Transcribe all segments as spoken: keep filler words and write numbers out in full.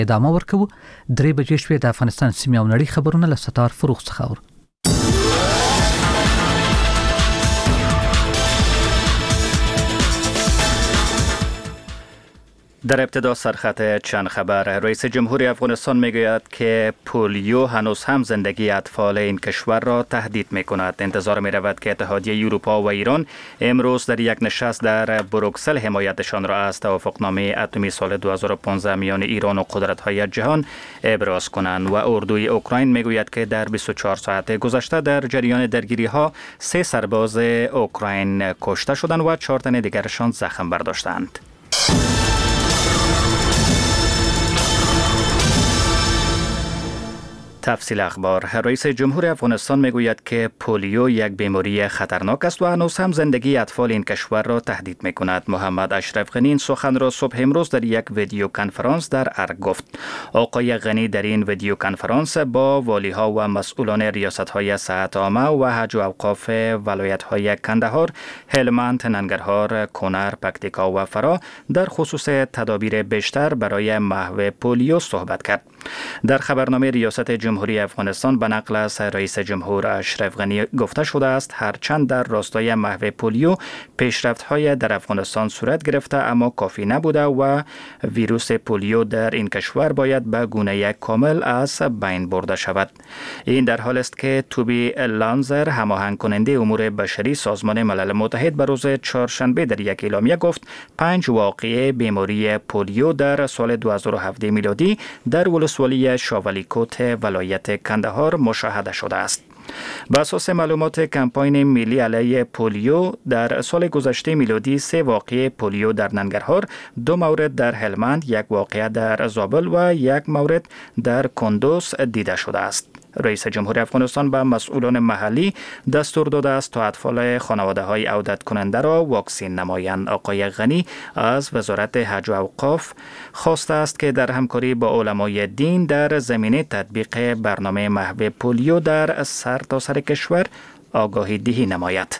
ادامه ورکوو. درې بجې شوې د افغانستان سیمې او نړۍ خبرونه له ستار فروغ څخه اورو. در ابتدا سرخط چند خبر. رئیس جمهور افغانستان میگوید که پولیو هنوز هم زندگی اطفال این کشور را تهدید میکند. انتظار می رود که اتحادیه اروپا و ایران امروز در یک نشست در بروکسل حمایتشان را از توافقنامه اتمی سال دو هزار و پانزده میان ایران و قدرت‌های جهان ابراز کنند. و اردوی اوکراین میگوید که در بیست و چهار ساعت گذشته در جریان درگیری ها سه سرباز اوکراین کشته شدند و چهار تن دیگرشان زخم برداشتند. تفصیل اخبار. رئیس جمهور افغانستان میگوید که پولیو یک بیماری خطرناک است و هنوز هم زندگی اطفال این کشور را تهدید میکند. محمد اشرف غنی این سخن را صبح امروز در یک ویدیو کنفرانس در ارگ گفت. آقای غنی در این ویدیو کنفرانس با والی ها و مسئولان ریاست های صحت عامه و حج و اوقاف ولایت های کندهار، هلمند، ننگرهار، کنر، پکتیکا و فرا در خصوص تدابیر بیشتر برای محو پولیو صحبت کرد. در خبرنامه ریاست جمهوری افغانستان به نقل از رئیس جمهور اشرف غنی گفته شده است هرچند در راستای محو پولیو پیشرفت‌های در افغانستان صورت گرفته اما کافی نبوده و ویروس پولیو در این کشور باید به گونه کامل از بین برده شود. این در حال است که توبی لانزر، هماهنگ کننده امور بشری سازمان ملل متحد، به روز چهارشنبه در یک اعلامیه گفت پنج واقعه بیماری پولیو در سال دو هزار و هفده میلادی در ولسوالی شاولیکوت ولایت کندهار مشاهده شده است. بر اساس معلومات کمپاین ملی علیه پولیو در سال گذشته میلادی سه واقعه پولیو در ننگرهار، دو مورد در هلمند، یک واقعه در زابل و یک مورد در کندوز دیده شده است. رئیس جمهور افغانستان به مسئولان محلی دستور داده است تا اطفال خانواده های عودت کننده را واکسین نمایند. آقای غنی از وزارت حج و اوقاف خواسته است که در همکاری با علمای دین در زمینه تطبیق برنامه محو پولیو در سرتاسر کشور آگاهی دهی نماید.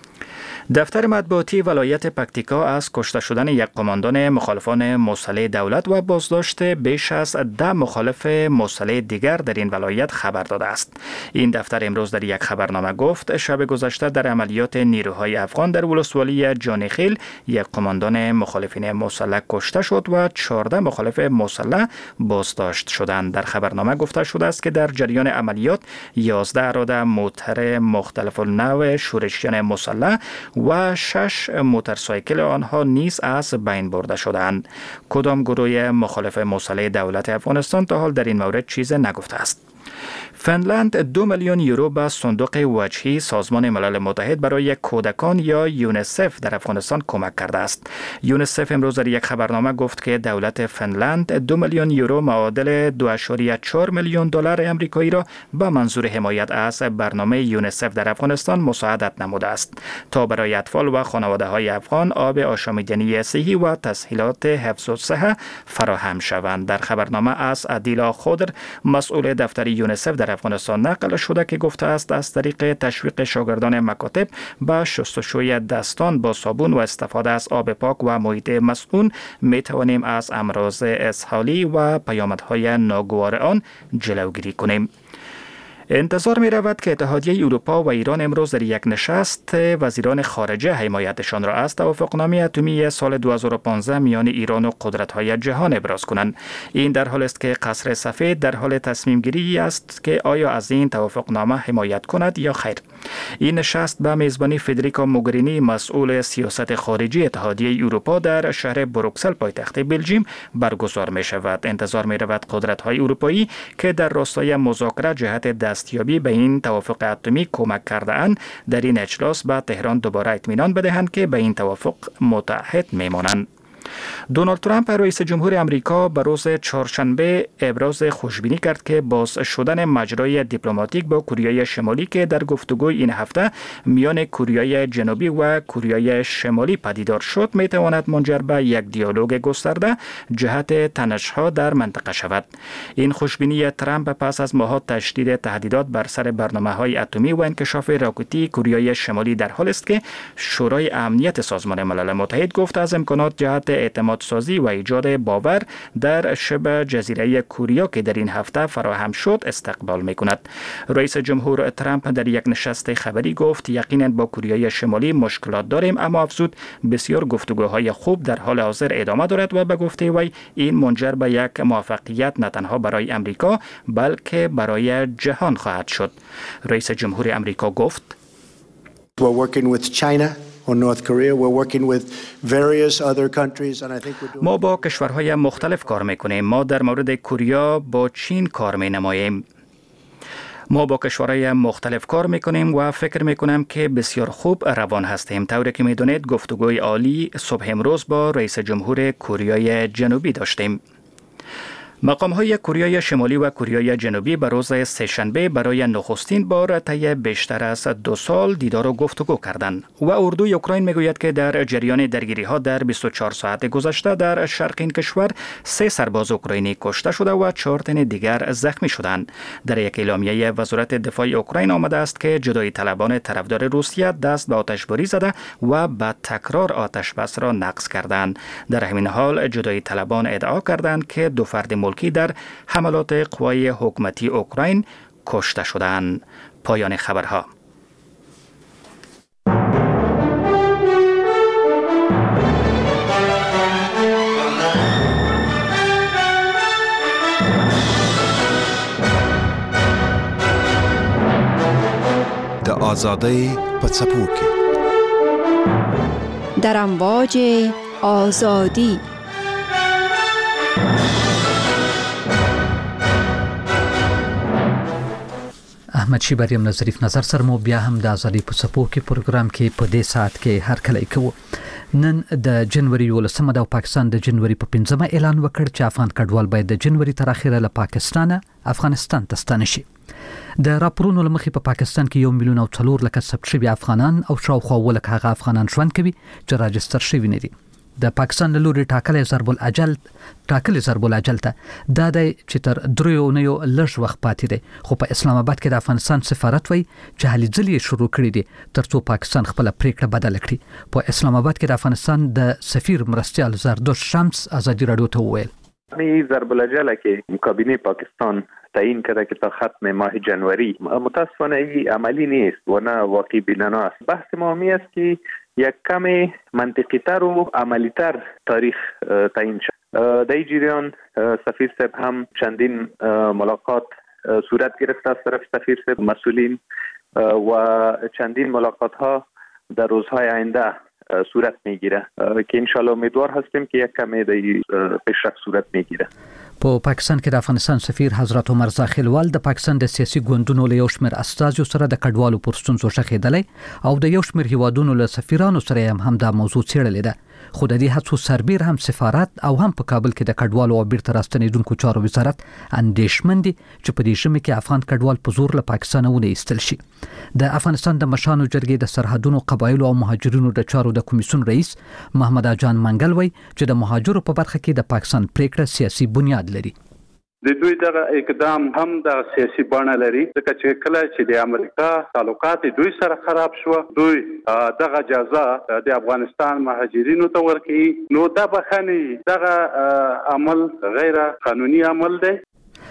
دفتر مطبوعاتی ولایت پکتیکا از کشته شدن یک قماندان مخالفان مسلح دولت و بازداشت بیش از ده مخالف مسلح دیگر در این ولایت خبر داده است. این دفتر امروز در یک خبرنامه گفت شب گذشته در عملیات نیروهای افغان در ولسوالی جانخیل یک قماندان مخالفین مسلح کشته شد و چهارده مخالف مسلح بازداشت شدند. در خبرنامه گفته شده است که در جریان عملیات یازده اراده موتر مختلف النوع شورشیان مسلح و شش موتورسایکل آنها نیز از بین برده شدند. کدام گروه مخالف مسلح دولت افغانستان تا حال در این مورد چیز نگفته است. فنلند دو میلیون یورو به صندوق وجهی سازمان ملل متحد برای کودکان یا یونیسف در افغانستان کمک کرده است. یونیسف امروز در یک خبرنامه گفت که دولت فنلند دو میلیون یورو معادل دو و چهار میلیون دلار آمریکایی را به منظور حمایت از برنامه یونیسف در افغانستان مساعدت نموده است تا برای اطفال و خانواده های افغان آب آشامیدنی صحی و تسهیلات حفظ الصحه فراهم شوند. در خبرنامه از عدیلا خضر، مسئول دفتر یونیسف در افغانستان نقل شده که گفته است از طریق تشویق شاگردان مکاتب به شستشوی دستان با صابون و استفاده از آب پاک و محیط مسئول می توانیم از امراض اسهالی و پیامدهای ناگوار آن جلوگیری کنیم. انتظار می رود که اتحادیه اروپا و ایران امروز در یک نشست وزیران خارجه حمایتشان را از توافقنامه اتمی سال دو هزار و پانزده میان ایران و قدرت‌های جهان ابراز کنند. این در حال است که قصر سفید در حال تصمیم گیری است که آیا از این توافقنامه حمایت کند یا خیر. این نشست به میزبانی فدریکا موگرینی، مسئول سیاست خارجی اتحادیه اروپا، در شهر بروکسل پایتخت بلژیم برگزار می شود. انتظار می رود قدرت‌های اروپایی که در راستای مذاکره جهت دستیابی به این توافق اتمی کمک کرده اند در این اجلاس به تهران دوباره اطمینان بدهند که به این توافق متحد می مانند. دونالد ترامپ رئیس جمهور امریکا به روز چهارشنبه ابراز خوشبینی کرد که باز شدن مجرای دیپلماتیک با کره شمالی که در گفتگوی این هفته میان کره جنوبی و کره شمالی پدیدار شد می تواند منجر به یک دیالوگ گسترده جهت تنش‌ها در منطقه شود. این خوشبینی ترامپ پس از ماه‌ها تشدید تهدیدات بر سر برنامه‌های اتمی و انکشاف راکتی کره شمالی در حال است که شورای امنیت سازمان ملل متحد گفت از امکانات جهت خدمات اعتماد سازی و ایجاد باور در شبه جزیره کوریا که در این هفته فراهم شد استقبال می‌کند. رئیس جمهور ترامپ در یک نشست خبری گفت یقینا با کوریای شمالی مشکلات داریم، اما افزود بسیار گفتگوهای خوب در حال حاضر ادامه دارد و به گفته وی این منجر به یک موفقیت نه تنها برای امریکا بلکه برای جهان خواهد شد. رئیس جمهور امریکا گفت We're working with China or North Korea. We're working with various other countries and I think we're doing... ما با کشورهای مختلف کار میکنیم. ما در مورد کوریا با چین کار مینماییم. ما با کشورهای مختلف کار میکنیم و فکر میکنم که بسیار خوب روان هستیم. طوری که میدونید گفتگوی عالی صبح امروز با رئیس جمهور کوریای جنوبی داشتیم. مقام‌های کوریای شمالی و کوریای جنوبی به روز سه‌شنبه برای نخستین بار طی بیشتر از دو سال دیدار و گفتگو کردند و اردوی اوکراین میگوید که در جریان درگیری‌ها در بیست و چهار ساعت گذشته در شرق این کشور سه سرباز اوکراینی کشته شده و چهار تن دیگر زخمی شدند. در یک اعلامیه وزارت دفاع اوکراین آمده است که جدایی طلبان طرفدار روسیه دست به آتشباری زده و به تکرار آتش بس را نقض کردند. در همین حال جدایی طلبان ادعا کردند که دو فرد ملکی در حملات قوای حکومتی اوکراین کشته شدند. پایان خبرها. د آزادی په څپو کې در امواج آزادی احمد شیبریم نظریف نظر سره مو بیا هم د ازادي په څپو کې پروګرام کې په دې ساعت کې هر کله کوو. نن د جنوري یولسمه د پاکستان د جنوري په پنځمه اعلان وکړ چې افغان کډوال باید د جنوري تر اخره له پاکستانه افغانستان ته ستانه شي. د راپورونو لمخې په پاکستان کې یو میلیون او څلور لکه ثبت شوي افغانان او شاوخوا اوه لکه هغه افغانان ژوند کوي چې راجستر شوي نه دي. د پاکستان له لوري ټاکلې ضرب الاجل ټاکلې ضرب الاجل ته دا د چې تر دریو اونیو لږ وخت پاتې دی، خو په اسلام آباد کې د افغانستان سفارت وایي چې هلې ځلې شروع کړي دي ترڅو پاکستان خپل پریکړه بدل کړي. په اسلام آباد کې د افغانستان د سفیر مرستیال زردوش شمس ازادي رادیو ته وویل می ضرب الاجل که مکابینه پاکستان تعیین کرده که تا ختم ماه جنوری متاسفانه این عملی نیست و نه واقعی بینانه است. بحث ما همی است که یک کم منطقی تر و عملی تر تاریخ تعیین شد. در این جریان سفیر صاحب هم چندین ملاقات صورت گرفته از طرف سفیر صاحب مسئولین و چندین ملاقات ها در روزهای آینده صورت میگیره که انشالله امیدوار هستیم که یک کمی در پیشرفت صورت میگیره. په پاکستان کې د افغانستان سفیر حضرت عمر زاخیلوال د پاکستان د سیاسي ګوندونو له یو شمېر استازو سره د کډوالو پر ستونزو شخېدلی او د یو شمېر هیوادونو له سفیرانو سره هم هم دا موضوع څېړلې ده. خو د دې هڅو سربیر هم سفارت او هم په کابل کې د کډوالو او بیرته راستنېدونکو چارو وزارت اندېښمن دي چې په دې ژمي کې افغان کډوال په زور له پاکستانه ونه ایستل شي. د افغانستان د مشرانو جرګې د سرحدونو قبایلو او مهاجرینو د چارو د کمیسیون رئیس محمد اجان منګل وایي چې د مهاجرو په برخه کې د پاکستان پریکړه سیاسي بنیاد لري. د دوی دغه اقدام هم د سیاسي بڼه لري ځکه چې کله چې د امریکا تعلقات دوی سره خراب شو دوی دغه جزا د افغانستان مهاجرینو ته ورکړي نو دا بخني دغه عمل غیر قانوني عمل دی.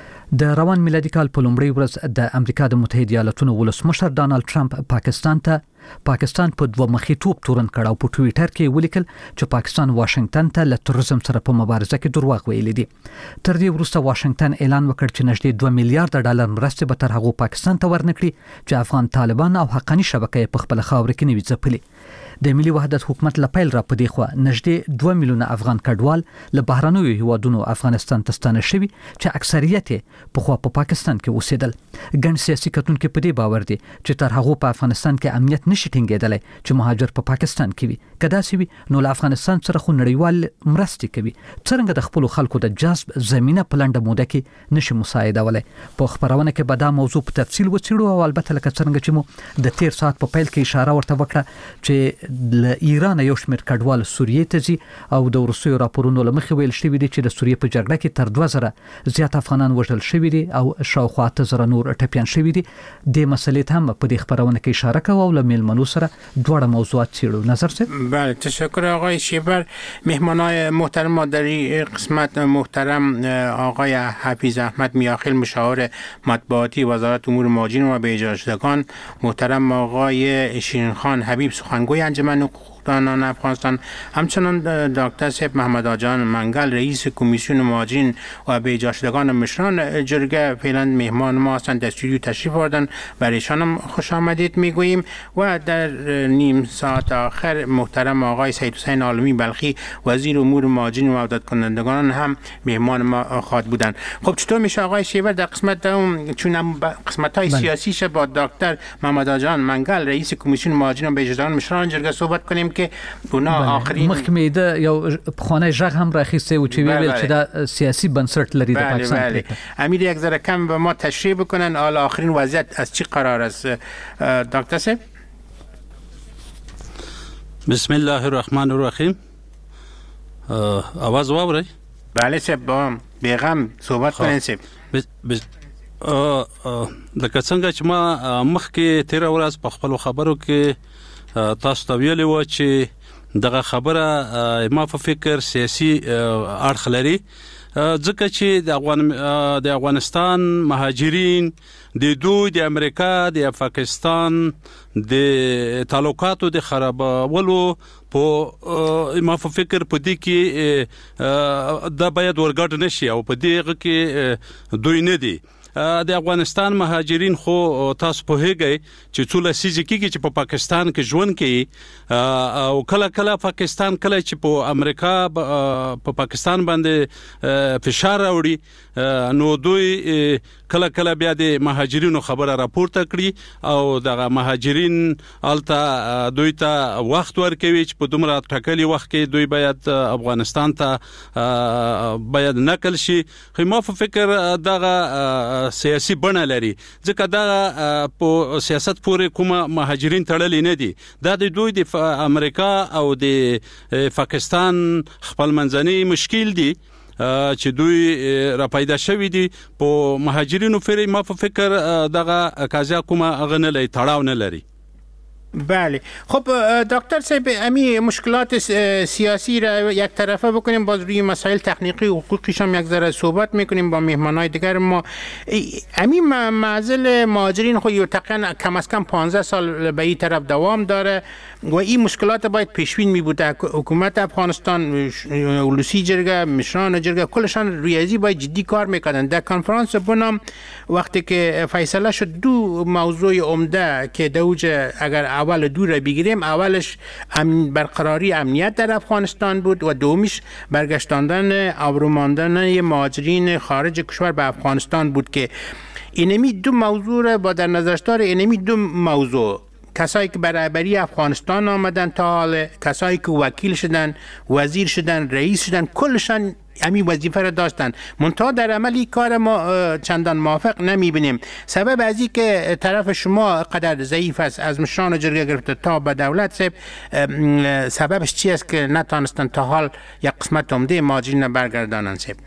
د روان میلادي کال په لومړۍ ورځ د امریکا د متحده ایالاتونو ولسمشر ډانلډ ټرمپ پاکستان ته پاکستان په دوه مخي توپ تورن کړ او په ټوئیټر کې ولیکل چې پاکستان واشنگټن ته له تروریزم سره په مبارزه کې دروغ ویلي دي. تر دې وروسته واشنگټن اعلان وکړ چې نږدې دوه میلیارډ ډالر مرستې به تر هغه پاکستان ته ورنکړي چې افغان طالبان او حقاني شبکې په خپل خاور کې نوي ځپلي. د ملي وحدت حکومت لپاره را پدې خو نږدې دوه میلیونه افغان کډوال له بهرنیو هیوادونو افغانستان ته ستانه شوي چې اکثریت په خو په پاکستان کې اوسېدل. ګڼ سیاسي کتونکو په دې باور دي چې تر هغه په افغانستان کې امنیت نشي ټینګېدلی چې مهاجر په پاکستان کې وي. کدا سی وي نو له افغانستان سره خو نړیوال مرستې کوي څنګه د خپل خلکو د جذب زمينه پلانډه موده کې نشي مساعدولای. په خبرونه کې به دا موضوع په تفصیل وڅېړو او البته لکه څنګه چې مو د تیر ساعت په پیل کې اشاره ورته وکړه چې له ایران یو شمېر کډوال سوریې ته ځي او د روسیې راپورونو له مخې ویل شوی دی چې د سوریې په جګړه کې تر دوه زره زیات افغانان وژل شوي دي او شاوخوا اته زره نور ټپیان شوي دي. د مسلې ته هم په دې خبرونه کې اشاره کوو او له میلمنو سره دواړه موضوعات څېړو. نظر صاحب. بله تشکر آقای شیبر. مهمانای محترم ما در این قسمت محترم آقای حفیظ احمد میاخیل مشاور مطبوعاتی وزارت امور مهاجرین و بازگشتگان، محترم آقای شیرین خان حبیب سخنگوی انجمن حقوقدانان افغانستان، همچنان دکتر صاحب محمد آجان منگل رئیس کمیسیون مهاجرین و بازگشتگان مشران جرگه فعلا مهمان ما هستند، در استودیو تشریف آوردن، برایشان هم خوش آمدید میگوییم. و در نیم ساعت آخر محترم آقای سید حسین عالمی بلخی وزیر امور مهاجرین و عودت کنندگان هم مهمان ما خواهد بودند. خب چطور میشه آقای شیبر در قسمت دوم چون قسمت های سیاسیش با دکتر محمد آجان منگل رئیس کمیسیون مهاجرین و بازگشتگان مشران جرگه صحبت کنیم که اونا آخرین مخکمه ده یو خانه ژغ هم راخیسته و چې ویل چې دا سیاسی بنسټ لري د پاکستان. بله امیر یک ذره کم به ما تشریح بکنن حالا آخرین وضعیت از چی قرار است دکتر صاحب؟ بسم الله الرحمن الرحیم. آواز واورئ؟ بله صاحب با بیغم صحبت کنین صاحب. لکه څنګه چې ما مخکې تیره ورځ په خپلو خبرو کې تاسو ته ویلي وه چې دغه خبره ما په فکر سیاسي اړخ لري، ځکه چې د افغان د افغانستان مهاجرین د دوی د امریکا د پاکستان د تعلقاتو د خرابولو په ما په فکر په دې کې دا باید ورګډ نشي او په دې کې دوی نه دي. د افغانستان مهاجرین خو تاسو په هیګي چې څو لسیږي کېږي چې په پاکستان کې ژوند کوي او کله کله پاکستان کله چې په امریکا په پاکستان باندې فشار راوړي نو دوی کله کله بیا د مهاجرینو خبره راپورته کړي او دغه مهاجرین الته دوی ته وخت ورکوي چې په دومره ټاکلي وخت کې دوی باید افغانستان ته باید نقل شي. خو ما په فکر دغه سیاسي بڼه لري، ځکه دا په سیاست پورې کومه مهاجرین تړلي نه دي. دا د دوی د امریکا او د پاکستان خپل منځني مشکل دي چې دوی را پیدا شوي دي. په مهاجرینو فری ما په فکر دغه قضیه کومه هغه نه لري، تړاو نه لري. بله خب دکتر صاحب امی مشکلات سیاسی را یک طرفه بکنیم، باز روی مسائل تکنیکی و حقوقیش هم یک ذره صحبت میکنیم با مهمانای دیگر ما. امی معضل مهاجرین خو یو تقریبا کم از کم پانزده سال به این طرف دوام داره و این مشکلات باید پیشبین می بوده. حکومت افغانستان، ولسی جرگه، مشران جرگه کلشان روی ازی باید جدی کار میکردن. در کنفرانس بنام وقتی که فیصله شد دو موضوع عمده که دوج اگر اول دو را بگیریم، اولش امن برقراری امنیت در افغانستان بود و دومیش برگشتاندن آبروماندن مهاجرین خارج کشور به افغانستان بود که اینمی دو موضوع را با در نظر داشت. اینمی دو موضوع کسایی که برابری افغانستان آمدن تا حال، کسایی که وکیل شدن، وزیر شدن، رئیس شدن، کلشان همین وظیفه را داشتن. منتها در عملی کار ما چندان موافق نمیبینیم. سبب از این که طرف شما قدر ضعیف است از مشران جرگه گرفته تا به دولت صاحب، سببش چی است که نتانستن تا حال یک قسمت عمده مهاجرین برگردانن صاحب؟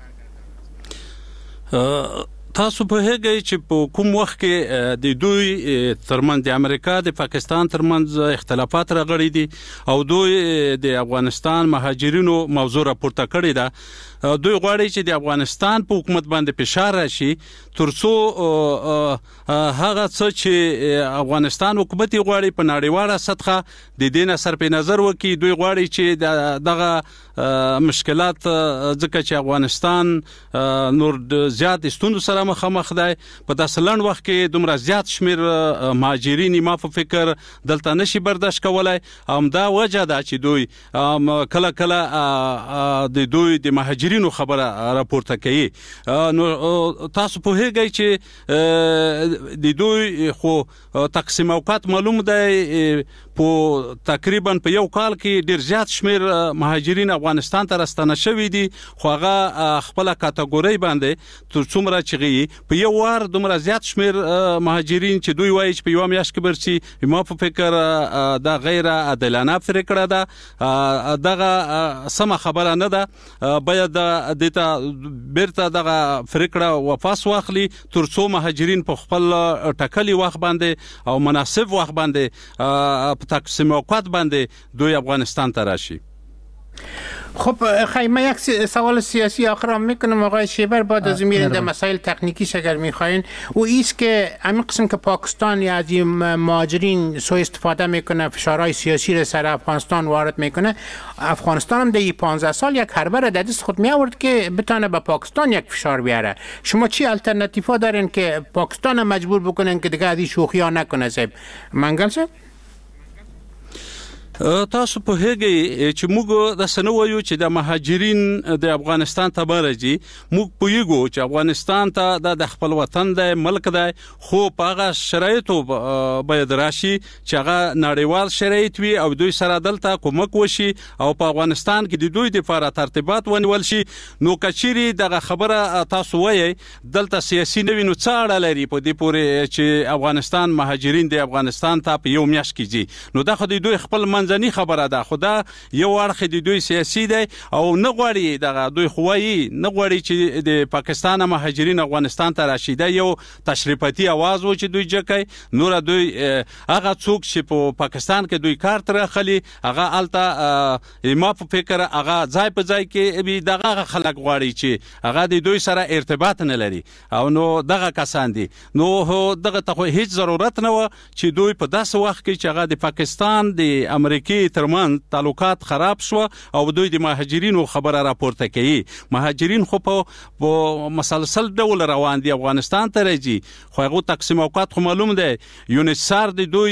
تاسو په هغه چې په کوم وخت کې د دوی ترمن د امریکا د پاکستان ترمنځ اختلافات راغلي دي او دوی د افغانستان مهاجرینو موضوع راپورته کړی ده. دوی غواړي چې د افغانستان په حکومت باندې فشار راشي ترڅو هغه څه چې افغانستان حکومت غواړي په نړیواله سطحه د دې نه صرف نظر وکړي. دوی غواړي چې دغه مشکلات ځکه چې افغانستان نور زیات ستوندو سره مخامخ دی، په داسې لنډ وخت کې دومره زیات شمیر مهاجرین ما په فکر دلته نشي برداشت کولای. همدا وجه ده چې دوی کله کله د دوی د مهاجرینو خبره راپورته کوي. نو تاسو په هغه چې د دوی خو تقسیم اوقات معلوم دی په تقریبا په یو کال کې ډیر زیات شمیر مهاجرین افغانستان ته راستنه شوي دي، خو هغه خپل کاتګوري باندې تر څومره چې په یو وار دومره زیات شمیر مهاجرین چې دوی وایي چې په یو میاشت کې برسي، ما په فکر دا غیر عادلانه پریکړه ده، دغه سم خبره نه ده. باید د ته بیرته دغه پریکړه واپس واخلي تر څو مهاجرین په خپل ټاکلي وخت باندې او مناسب وخت باندې په تقسیم اوقات باندې دوی افغانستان ته راشي. خب خیلی یک سوال سیاسی آخر هم میکنم آقای شیبر، بعد از میرین در مسائل تکنیکیش اگر میخواین، و ایست که همین قسم که پاکستان یا از این مهاجرین سوء استفاده میکنه، فشارهای سیاسی را سر افغانستان وارد میکنه، افغانستان هم در پانزده سال یک حربه را در دست خود میآورد که بتونه به پاکستان یک فشار بیاره. شما چی الټرناتیوا دارین که پاکستان هم مجبور بکنن که دیگه از این شوخی ها نکنه؟ صاحب منګل صاحب تاسو په هغه چې موږ د سنو وایو چې د مهاجرین د افغانستان ته برځي، موږ په یوګو چې افغانستان ته د خپل وطن د ملک دی، خو په هغه شرایطو باید راشي چې هغه نړیوال شرایط وي او دوی سره دلته کومک وشي او په افغانستان کې د دوی لپاره ترتیبات ونیول شي. نو کچيري دغه خبره تاسو وایي دلته سیاسي نوي نو څه اړه لري په دې پورې چې افغانستان مهاجرین د افغانستان ته په یو میاشت کې ځي؟ نو دا خو د دوی خپل ځنی خبره ده، خدا یو اړخ د دوی سیاسي دی او نه غواړي دغه دوی خوایي نه غواړي چې د پاکستان مهاجرین افغانستان ته راشي. دا یو تشریفاتي आवाज و چې دوی جکای، نور دوی هغه څوک چې په پاکستان کې دوی کار تر خلی هغه الته ما په فکر هغه ځای په ځای کې به دغه خلک غواړي چې هغه د دوی سره ارتباط نه لري او نو دغه کسان دي. نو دغه ته هیڅ ضرورت نه و چې دوی په داسې وخت کې چې هغه د پاکستان د امریکا کې ترمن تعلقات خراب شو او دوی د مهاجرینو خبره راپورته کوي. مهاجرین خو په مسلسل ډول روان دي افغانستان ته راځي، خو هغه تقسیم اوقات خو معلوم دی. یونیسار د دوی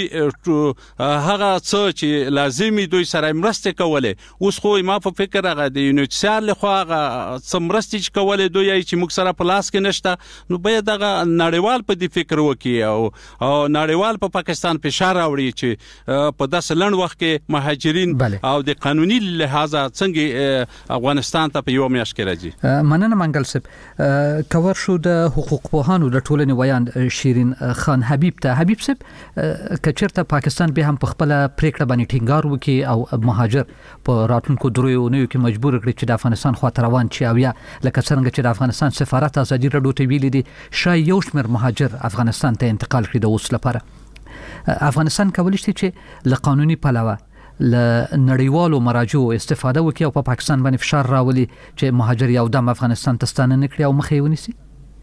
هغه څه چې لازمي دوی سره مرسته کوله، اوس خو ما په فکر هغه د یونیسار له خوا هغه څه مرسته کوله دوی چې موږ سره په لاس کې نشته. نو باید هغه نړیوال په دې فکر وکړي او او نړیوال په پاکستان فشار راوړي چې په داسې لنډ وخت کې مهاجرین بله. او د قانوني لحاظه څنګه افغانستان ته په یو میاشت کې راځي. مننه منګل صاحب. کور شو د حقوق پوهانو د ټولنې ویان شیرین خان حبیب ته. حبیب صاحب کچرته پاکستان به هم په خپل پریکړه باندې ټینګار وکړي او مهاجر په راتلونکو دریو نه کې مجبور کړي چې د افغانستان خواته روان شي، او یا لکه څنګه چې د افغانستان سفارت ازادي راډیو ته ویلي دي شاید یو شمېر مهاجر افغانستان ته انتقال کړي د اوس لپاره. افغانستان کولی شي چې له قانوني پلوه له نړیوالو مراجعو استفاده وکړي او په پاکستان باندې فشار راولي چې مهاجر یو دم افغانستان ته ستانه نه کړي او مخه یې ونیسي؟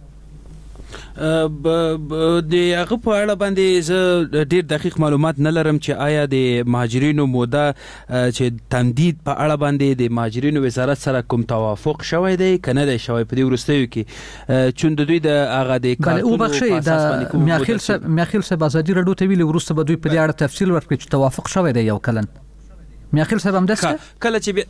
د هغه په اړه باندې زه ډیر دقیق معلومات نه لرم چې آیا د مهاجرینو موده چې تمدید په اړه باندې د مهاجرینو وزارت سره کوم توافق شوی دی کنه دی شوی په دې وروستیو کې، چون د دوی د هغه د کارتونو په اساس باندې کوم میاخیل صاحب میاخیل صاحب ازادي راډیو ته ویلي وروسته به دوی په دې اړه تفصیل ورکړي چې توافق شوی دی یو کلن. میاخیل صاحب هم دسته کله چې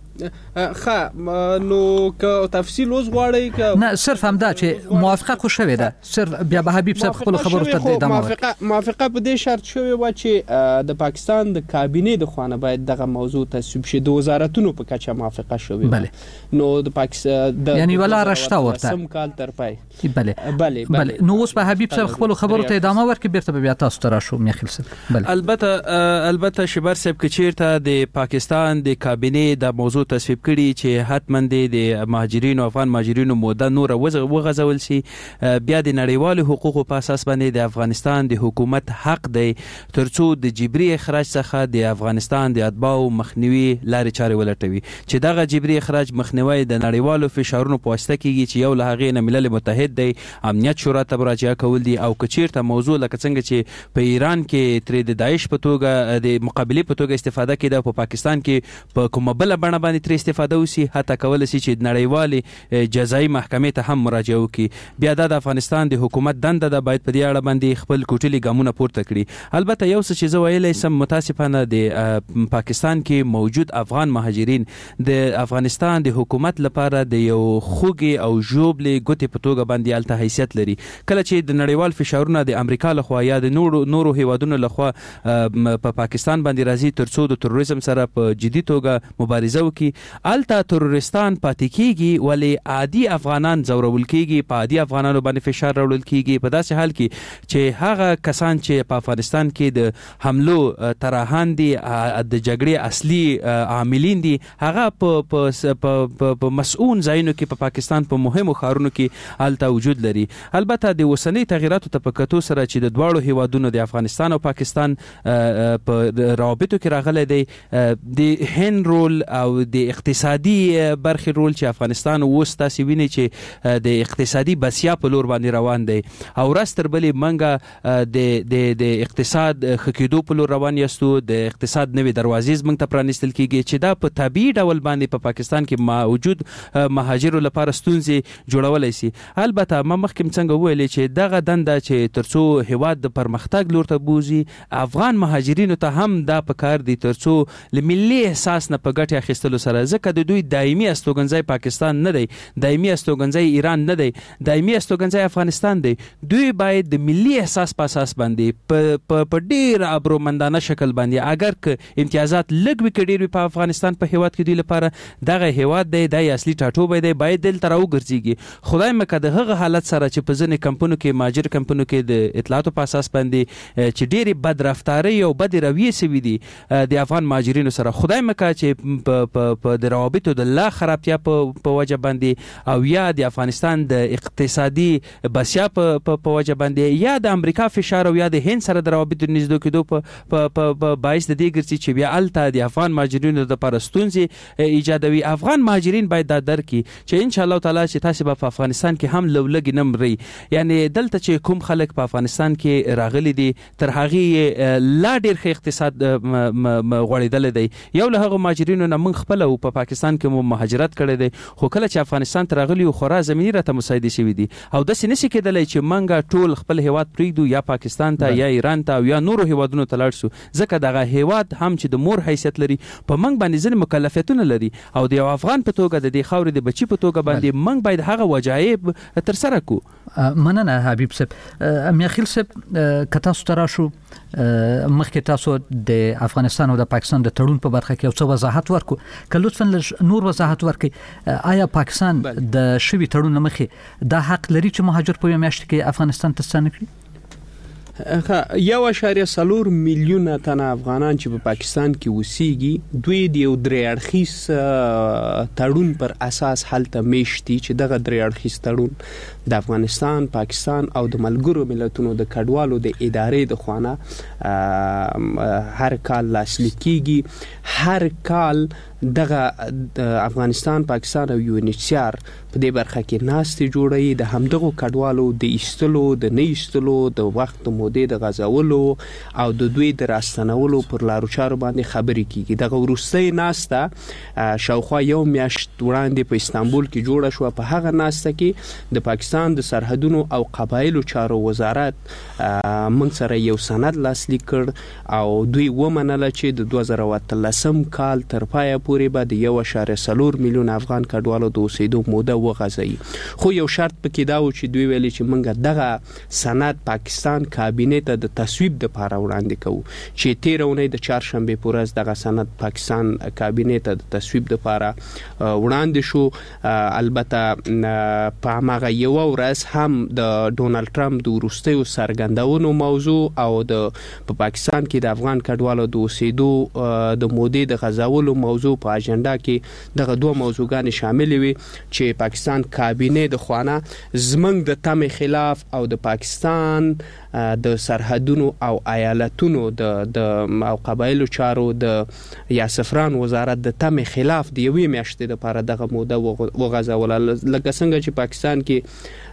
خا نو که تفصیل اوس غواړی که نه صرف هم دا چې موافقه خو شوې ده، صرف بیا به حبیب صاحب خپل خبرو ته ادامه موافقه موافقه په دې شرط شوې و چې د پاکستان د کابینه د خوانه باید دغه موضوع تصویب شي، د وزارتونو په کچه موافقه شوې. بله. نو د پاکستان د یعنی ولا رشته ورته سم کال تر پای. بله بله بله. نو اوس به حبیب صاحب خپل خبرو ته ادامه ورکړي، بیرته بیا تاسو ته راشو میاخیل صاحب. بله. البته البته شبر صاحب کچیرته د پاکستان د کابینه د موضوع تصویب کړي چې حتما د مهاجرینو افغان مهاجرینو موده نور وغځول شي، بیا د نړیوالو حقوقو په اساس باندې د افغانستان د حکومت حق دی ترڅو د جبري اخراج څخه د افغانستان د اتباعو مخنیوي لارې چارې ولټوي، چې دغه جبري اخراج مخنیوي د نړیوالو فشارونو په واسطه کیږي چې یو له هغې نه ملل متحد دی، امنیت شورا ته مراجعه کول دي، او کچیرته موضوع لکه څنګه چې په ایران کې ترې د داعش په توګه د مقابلې په توګه استفاده کیده، په پاکستان کې په کومه بل بڼه باندې تر استفاده وسی، حتی کولای شي چې نړیوالې جزایي محکمې ته هم مراجعه وکړي. بیا دا د افغانستان د حکومت دنده ده باید په دې اړه باندې خپل کوټلي ګامونه پورته کړي. البته یو څه چې زه ویلی سم، متاسفانه د پاکستان کې موجود افغان مهاجرین د افغانستان د حکومت لپاره د یو خوږې او ژوبلې ګوتې په توګه باندې هلته حیثیت لري. کله چې د نړیوال فشارونه د امریکا لخوا یا د نورو نورو هیوادونو لخوا په پاکستان باندې راځي تر څو د تروریزم سره په جدي توګه مبارزه وکړي، هلته تروریستان پاتې کیږي، ولې عادي افغانان ځورول کیږي، په عادي افغانانو باندې فشار راوړل کیږي، په داسې حال کې چې هغه کسان چې په افغانستان کې د حملو طراحان دي، د جګړې اصلي عاملین دي، هغه په مسؤون ځایونو کې په پاکستان په مهمو ښارونو کې هلته وجود لري. البته د اوسنۍ تغیراتو ته په کتو سره چې د دواړو هیوادونو د افغانستان او پاکستان په روابطو کې راغلی دی، د هند رول او د اقتصادي برخې رول چې افغانستان اوس تاسې وینئ چې د اقتصادي بسیا په لور باندې روان دی، او ورځ تر بلې موږ د اقتصاد ښه کېدو په لور روان یاستو، د اقتصاد نوې دروازې زموږ ته پرانیستل کېږي چې دا په طبیعي ډول باندې په پاکستان کې موجود مهاجرو لپاره ستونزې جوړولی شي. البته ما مخکې څنګه وویلې چې دغه دنده چې تر څو هیواد د پرمختګ لور ته بوځي، افغان مهاجرینو ته هم دا پکار دي تر څو له ملي احساس نه په ګټې اخیستلو سره، ځکه د دوی دایمي استوګنځی پاکستان نه دی، دایمي استوګنځی ایران نه دی، دایمي استوګنځی افغانستان دی. دوی باید د ملي احساس په اساس باندې په ډیر ابرومندانه شکل باندې، اگر که امتیازات لږ وي که ډیر وي په افغانستان په هیواد کې دوی لپاره دغه هیواد دی، دا اصلي ټاټوبی دی، باید دلته راوګرځېږي. خدای مکه د هغه حالت سره چې په ځینې کمپونو کې مهاجر کمپونو کې د اطلاعاتو په اساس باندې چې ډېرې بد رفتارۍ او بدې رویې سوي دي د افغان مهاجرینو سره، خدای مکه چې په د روابطو د لا خرابتیا په وجه باندې او یا د افغانستان د اقتصادي بسیا په وجه باندې یا د امریکا فشار او یا د هند سره د روابطو نږدې کېدو په باعث د دې ګرځي چې بیا هلته د افغان مهاجرینو دپاره ستونزې ایجادوي. افغان مهاجرین باید دا درک کړي چې انشاءالله تعالی چې تاسې به په افغانستان کې هم لو لږې نه مرئ، یعنی دلته چې کوم خلک په افغانستان کې راغلي دي تر هغې لا ډېر ښه اقتصاد غوړېدلی دی. یو له هغو مهاجرینو نه موږ خپله په پاکستان کې مو مهاجرت کړی دی، خو کله چې افغانستان ته راغلي یو خورا زمیني راته مساعدې شوي دي، او داسې نشي کېدلی چې موږ ټول خپل هیواد پرېږدو یا پاکستان ته یا ایران ته او یا نورو هیوادونو ته لاړ شو، ځکه دغه هیواد هم چې د مور حیثیت لري په موږ باندې ځینې مکلفیتونه لري، او د یو افغان په توګه د دې خاورې د بچي په توګه باندې موږ باید هغه وجایب ترسره کړو. مننه حبیب صاحب. میاخیل صاحب که تاسو ته راشو، مخکې تاسو د افغانستان او د پاکستان د تړون په برخه کې یو څه وضاحت ورکړو، که لطفا لږ نور وضاحت ورکړئ. آیا پاکستان د شوي تړون نه مخکې دا حق لري چې مهاجر په یوه میاشت کې افغانستان ته ستانه کړي؟ یو اشاریه څلور میلیونه تنه افغانان چې په پاکستان کې اوسېږي، دوی د یو درې اړخیز تړون پر اساس هلته میشتي، چې دغه درې اړخیز تړون د افغانستان، پاکستان او د ملګرو ملتونو د کډوالو د ادارې د خوانه هر کال لاسلیک کیږي. هر کال دغه افغانستان، پاکستان او یو ان ایچ سی آر په دې برخه کې ناستې جوړوي، د همدغو کډوالو د ایستلو، د نه ایستلو، د وخت مودې د غځولو او د دوی د راستنولو پر لارو چارو باندې خبرې کیږي. دغه وروستۍ ناسته شاوخوا یو میاشت وړاندې په استانبول کې جوړه شوه. په هغه ناسته کې د پاکستان د سرحدونو او قبایلو چارو وزارت موږ سره یو سند لاسلیک کړ او دوی ومنله چې د دوه زره اتلسم کال تر پایه پورې به د یو اشاریه څلور میلیون افغان کډوالو د اوسېدو موده وغځوي. خو یو شرط پکې دا و چې دوی ویلي چې موږ دغه سند پاکستان کابینې ته د تصویب دپاره وړاندې کوو، چې تېره اونۍ د چهارشنبې په ورځ دغه سند پاکستان کابینې ته د تصویب دپاره وړاندې شو. البته په هماغه یوه ورځ هم د ډونالډ ټرمپ د وروستیو څرګندونو موضوع او د په پاکستان کې د افغان کډوالو د اوسېدو د مودې د غځولو موضوع په اجنډا کې دغه دوه موضوعګانې شاملې وي، چې پاکستان کابینې د خوانه زموږ د تمې خلاف او د پاکستان د سرحدونو او ایالتونو د او قبایلو چارو د یا سفران وزارت د تمې خلاف د یوې میاشتې دپاره دغه موده وغځوله. لکه څنګه چې پاکستان کې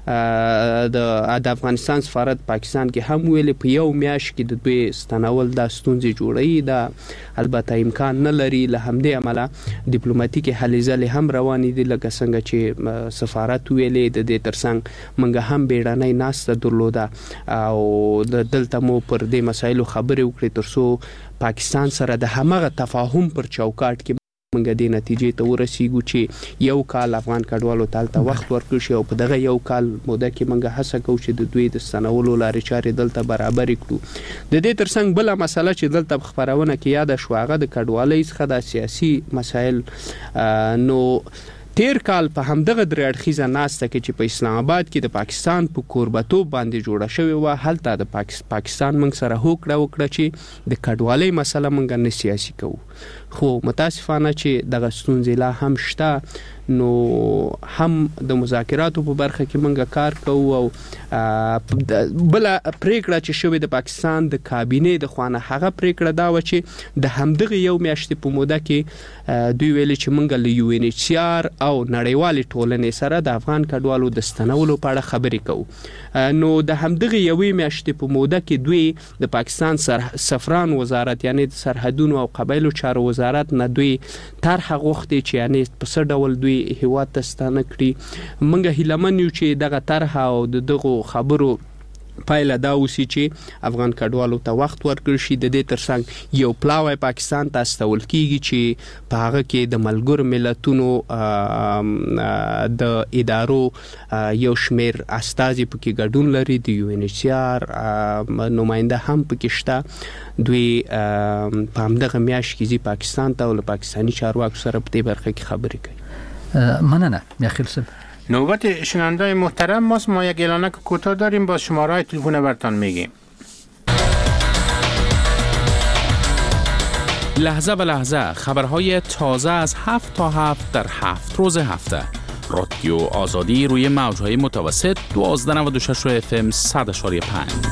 د افغانستان سفارت پاکستان کې هم ویلي په یو میاشت کې د دوی ستنول د ستونزې جوړوي. دا البته امکان نه لري. له همدې امله ډیپلوماټیکې هلې ځلې هم روانې دي لکه څنګه چې سفارت ویلي. د دې ترڅنګ موږ هم بیړنۍ ناسته درلوده او د دلته مو پر دې مسایلو خبرې وکړې تر څو پاکستان سره د همغه تفاهم پر چوکاټ کې موږ دې نتیجې ته ورسیږو چې یو کال افغان کډوالو ته هلته وخت ورکړل شي او په دغه یو کال موده کې موږ هڅه کوو چې د دوی د ستنولو لارې چارې دلته برابرې کړو. د دې ترڅنګ بله مسله چې دلته په خپرونه کې یاده شوه هغه د کډوالۍ څخه د سیاسي مسایل. نو تیر کال په همدغه درې اړخیزه ناسته کې چې په اسلام آباد کې د پاکستان په کوربتوب باندې جوړه شوې وه هلته د پاکستان موږ سره هوکړه وکړه چې د کډوالۍ مسله موږ نه سیاسي کوو. خو متاسفانه چې دغه ستونزې لا هم شته. نو هم د مذاکراتو په برخه کې موږ کار کوو او بله پریکړه چې شوې د پاکستان د کابینې د خوا نه هغه پریکړه دا وه چې د همدغه یو میاشتې په موده کې دوی ویلي چې موږ له یو ان ایچ سی آر او نړیوالې ټولنې سره د افغان کډوالو د ستنولو په اړه خبرې کوو. نو د همدغه یوې میاشتې په موده کې دوی د پاکستان سفران وزارت یعنی د سرحدونو او قبایلو چارو وزارت نه دوی طرحه غوښتې چې یعنی په څه ډول دوی هیواد ته ستانه کړي. موږ هیلهمن یو چې دغه طرحه او د دغو خبرو پایله دا اوسي چې افغان کډوالو ته وخت ورکړل شي. د دې ترڅنګ یو پلاوی پاکستان ته استول کیږي چې په هغه کې د ملګرو ملتونو د ادارو یو شمیر استازي پکې ګډون لري. د یو ان ایچ سی آر نماینده هم پکې شته. دوی په همدغه میاشت کې ځي پاکستان ته او له پاکستاني چارواکو سره په دې برخه کې خبرې کوي. مننه میخیل صاحب. نوبت شنونده‌های محترم ماست. ما یک اعلانک کوتاه داریم. با شماره تلفن برتان میگیم. لحظه به لحظه خبرهای تازه از هفت تا هفت در هفت روز هفته. رادیو آزادی روی موجهای متوسط دوازده نود و شش اف ام صد اشاری پنج.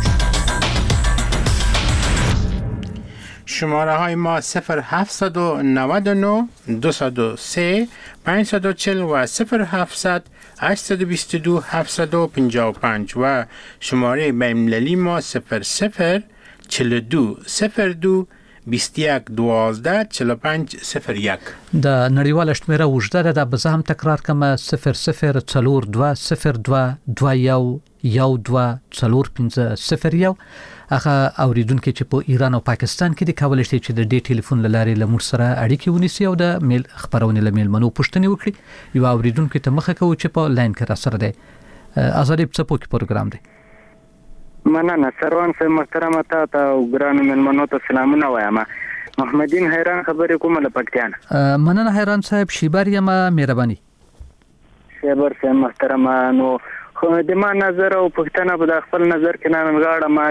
شماره های ما صفر هفتصد و نود و نه دویست و سه پانصد و چهل و صفر هفتصد هشتصد و بیست و دو هفتصد و پنجاه و پنج و شماره بین‌المللی ما صفر صفر چهل و دو صفر دو بیست و یک دوازده چهل و پنج صفر یک. د نړیوال شمیره وجده ده. به زه هم تکرار کوم صفر صفر څلور دوه صفر دوه دوه یو یو دوه څلور پنځه صفر یو. هغه اوریدونکو چې په ایران او پاکستان کې د کولای شي چې د دې ټلیفون لارې له موږ سره اړیکې ونیسي او د میل خبرونه له میلمنو پوښتنې وکړي. یو اوریدونکو ته مخه کوي چې په لاین کې را سره دی. ازادي په څپو کې پروګرام دی. مننه سروان صاحب محترم ته او ګرانو میلمنو ته سلامونه وایم. محمدین حیران خبرې کوم له پکتیان. مننه حیران صاحب. شیبر یم مهرباني. شیبر صاحب محترم نو خو د ما نظر او پښتنه په خپل نظر کې نن غاړه ما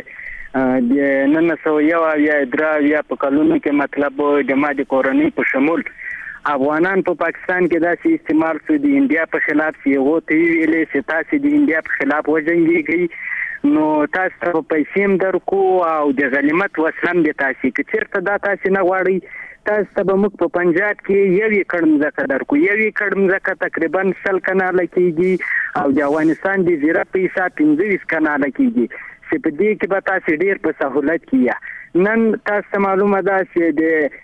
چې د نن سو یو یا درا یا په کلونو کې مطلب د ما د کورنۍ په شمول افغانان په پاکستان کې داسې استعمال شو د انډیا په خلاف چې وو تی ویلې چې تاسو د انډیا په خلاف وجنګيږئ نو تاسو ته پیسې درکو او د غنیمت وسلم د تاسو کې چیرته دا تاسو نه غواړئ. تاسو ته به موږ په پنجاب کې یو کډم ځکه درکو یو کډم ځکه تقریبا سل کناله کېږي او د افغانستان د زیره پیسې پنځه کناله کېږي چې په دې کې به تاسو ډیر په سہولت کیه. نن تاسو معلومه ده چې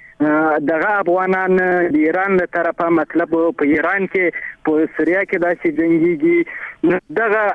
د دغه افغانان د ایران له طرفه مطلب په ایران کې په سوریه کې داسې جنگيږي.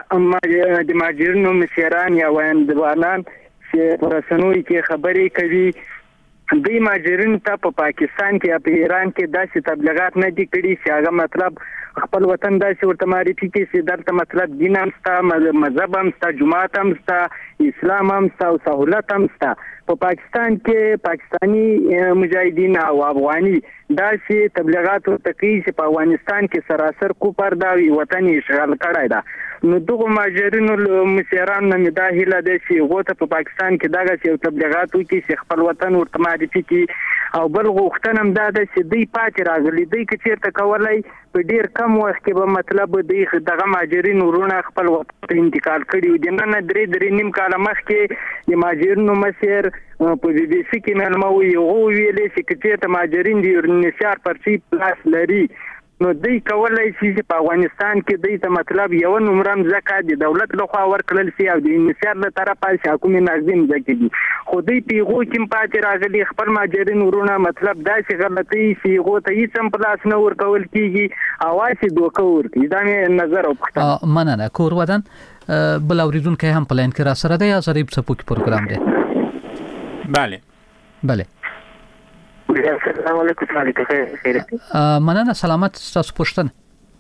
دغه د ماجرینو مسیران یا ویندوانان چې پر رسنوي کې خبرې کوي دوی ماجرین ته په پاکستان کې یا په ایران کې داسې تبلیغات نه دي کړي چې هغه مطلب خپل وطن داسې ورته معرفي کړي چې دلته مطلب دین هم ستا مذهب هم ستا جماعت هم ستا اسلام هم ستا او سهولت هم ستا. په پاکستان کې پاکستانی مجاهدین او افغاني داسې تبلیغات ورته کوي چې په افغانستان کې سراسر کوپر دا وطن اشغال کړی ده. نو دغه ماجرینو مسیران نه دا هیله ده چې غوته په پاکستان کې دغه یو تبلیغات وکړي چې خپل وطن ورته معرفي کړي. او بل غوښتنه هم دا ده چې دوی پاتې راغلي دوی که چیرته کولای په ډیر کم وخت کې به مطلب دوی دغه ماجرین ورونه خپل وطن ته انتقال کړي. د نن درې درې نیم کال مخکې د ماجرینو مسیر په بي بي سي کې معلومه وي او ویلې چې چې ته ماجرین د یورنیسار پرچی پلاس لري نو دوی کولای شي چې په افغانستان کې دوی ته مطلب یو نمبر ځکه د دولت لخوا ورکړل شي او د انحصار له طرفه حکومت نظم ځکه دي خو دوی پیغو کې پاتې راغلي خپل ماجرین ورونه مطلب دا چې غلطي پیغو ته هیڅ هم پلاس نه ورکول کیږي او واسي دوکه ورکړي دا مې نظر او پښتنه مننه کور ودان بل اوریدونکو هم پلان کې را سره دی ازریب سپوک پروګرام دی بله بله السلام علیکم تعالی خیر مننه سلامت تاسو پوښتنه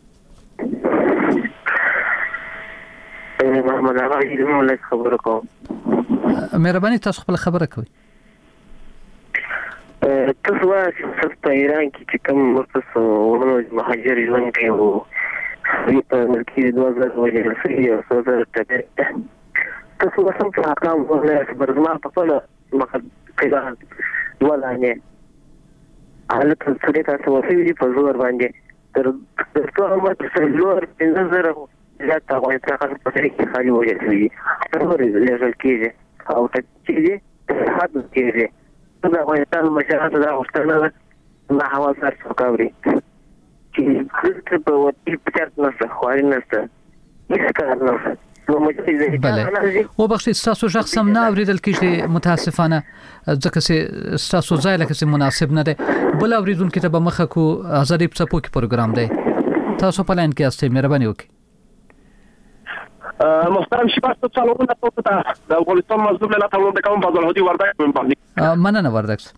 محمد هغه دې موږ خبرو کوم مهرباني تاسو خپل خبره کوئ تاسو وایئ په ایران کې چې کوم مرتسو ورونو مهاجر ژوند کوي او په ملکی دوه زره وجه سړي او څو زره ټکر تاسو وسم په حکام ولې برزما په خپل مخه کې ولا نه حالت سره تاسو وسوي په زور باندې تر څو ما په زور پنځه زره لا تاوي تاخذ په طریق خالي وجه سړي ضروري لږ کېږي او تکېږي حد کېږي دا وایي مشاهده دا ورته نه هوا سره څوکاوري چې په وتی پچات نه خواري نه څه کار نه بله و بخشید ستاسو شخص هم نه اوریدل کېږي متاسفانه ځکه چې ستاسو ځای لکه چې مناسب نه دی بل اوریدونکو ته به مخه کو ازادي په کې پروګرام دی تاسو په لاین کې استئ مهرباني وکړئ محترم شباش تو څلورونه تاسو ته د افغانستان مظلوم له تاسو د کوم فضل هدي وردک په باندې مننه وردک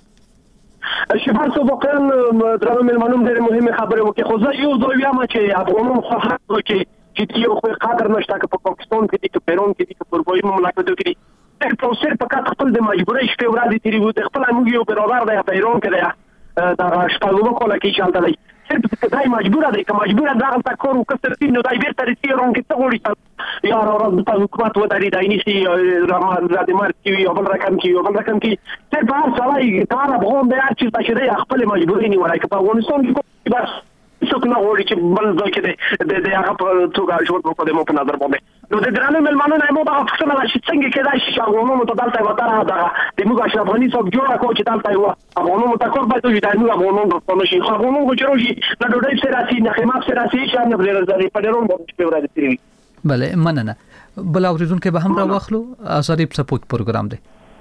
شباش تو واقعا درنو ملمنوم ډېر مهمه خبره وکړي خو زه یو ځای وایم چې افغانانو خو حق وکړي چې یو خو قدر نشته که په پاکستان کې دي که پیرون کې دي که په اروپایي مملکتونو کې دي په سر په کات خپل د مجبورۍ شپې ورځې تیرې وو خپل موږ یو برابر دی په ایران کې دی دا شپږمه کوله کې چالت دی صرف دای مجبور دی که مجبور دی هغه تا کور وکړ چې نو دای بیرته رسي ایران کې څه غوړي یا راز په حکومت وداري دای نشي رحمان زاده مار کې یو بل رقم کې یو بل رقم کې صرف هر سړی کار افغان دی چې تاسو خپل مجبورۍ نه ولای که په افغانستان کې بس څوک نه غواړي چې بل ځای کې د د هغه په توګه ژوند وکړي د مو په نظر باندې نو د درانه ملمنو نه مو دا څنګه چې څنګه کېدای شي چې افغانانو ته دلته وطن دا د موږ اشرف غني صاحب جوړه کو چې دلته و افغانانو ته کور باید وي دا نو افغانانو په نشي افغانانو چې روشي د ډوډۍ سره سي نه خماق سره سي چې نه بلر زري په ډیرون باندې په ورځ تیری بله مننه بل اوریدونکو به هم را واخلو ازادي سپوک پروګرام دی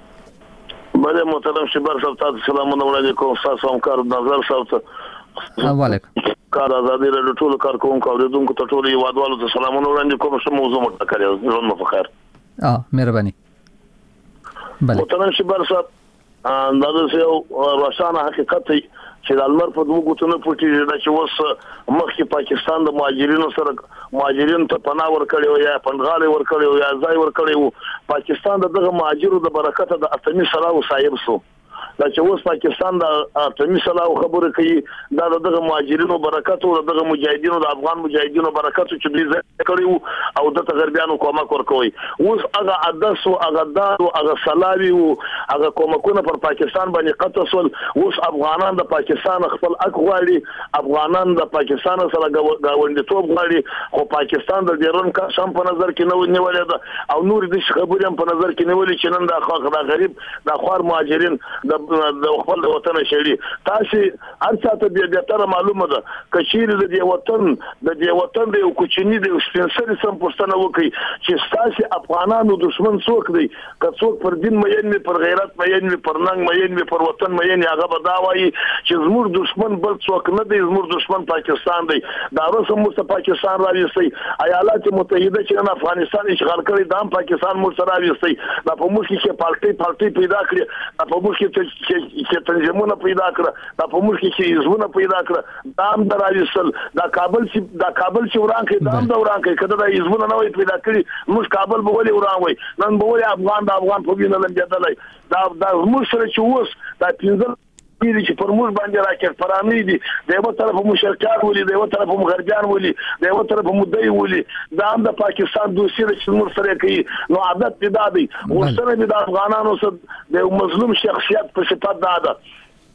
بله محترم شبر صاحب تاسو سلامونه وړاندې کوم تاسو هم کار نظر صاحب وعلیکم کار ازادي له ټولو کارکونکو او اوریدونکو ته ټولو یوادوالو ته سلامونه وړاندې کوم چې موضوع متکرر ژوند مو په خیر اه مهرباني بله محترم شبر صاحب دا یو روښانه حقیقت دی چې د المر په دوه ګوتونو پټي دا چې اوس مخکې پاکستان د مهاجرینو سره مهاجرین ته پناه ورکړي او یا پنځغالي ورکړي او یا ځای ورکړي او پاکستان دغه مهاجرو د برکت د اتمی سلاو صاحب سو دا چې اوس پاکستان د اتمی سلاو خبره کوي دا دغه مهاجرینو برکت او دغه مجاهدینو د افغان مجاهدینو برکت چې دوی ځای کړي او د غربیانو کومک ورکوي اوس هغه عدس او هغه دار او هغه سلاوي او هغه کومکونه پر پاکستان باندې قطع سول اوس افغانان د پاکستان خپل حق غواړي افغانان د پاکستان سره گاونډیتوب غواړي خو پاکستان د ډیرون کا شم په نظر کې نه ونیولې ده او نور د خبرې هم په نظر کې نیولې چې نن د خاخ د غریب د خوار مهاجرین د د خپل وطن شهري تاسو هر څه ته بیا تر معلومه ده کچیر د دې وطن د دې وطن د کوچنی د سپینسري سم پښتنه وکي چې تاسو افغانانو دشمن څوک دی که څوک پر دین مېن می پر غیرت مېن می پر ننګ مېن می پر وطن مېن هغه به دا وایي چې زموږ دشمن بل څوک نه دی زموږ دشمن پاکستان دی دا اوس هم پاکستان راويسي ایالات متحده چې نن افغانستان اشغال کړی دا پاکستان مو سره راويسي دا په موږ کې پارټي پارټي پیدا کړی دا په موږ کې چې تنظیمونه پیدا کړ دا په موږ کې چې حزبونه پیدا کړ دا هم دراويسل دا کابل چې دا کابل چې وران کې دا هم دا وران کې کله دا حزبونه نه وي پیدا کړی موږ کابل به ولې وران وي نن به ولې افغان د افغان په وینه لنجدلای دا دا موږ سره چې اوس دا پنځه دي چې پر موږ باندې راکړ پرامي دي د یو طرف مشرکان ولي د یو طرف مغربيان ولي د یو طرف مدعي ولي دا هم د پاکستان دوسي چې موږ سره کوي نو عادت پیدا دي ورسره د افغانانو سره د مظلوم شخصیت په صفت دا ده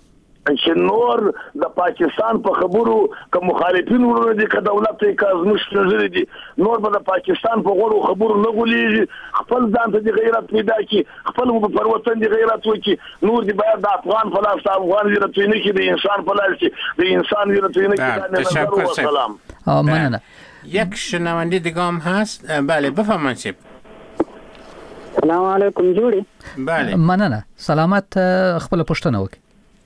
چې نور د پاکستان په خبرو که مخالفین ورونه دي که دولت یې که زموږ نظر دي نور به د پاکستان په غوړو خبرو نه غولېږي خپل ځان ته د غیرت پیدا کړي خپل پر وطن د غیرت وکړي نور دي باید د افغان په لاس د افغان غیرت وي نه کړي د انسان په لاس کې د انسان غیرت وي نه کړي و سلام مننه. یک شنونده دیگه هم هست. بله بفرمایید سیب. سلام علیکم جوړي. بله مننه. سلامت خپل پښتنه وکي.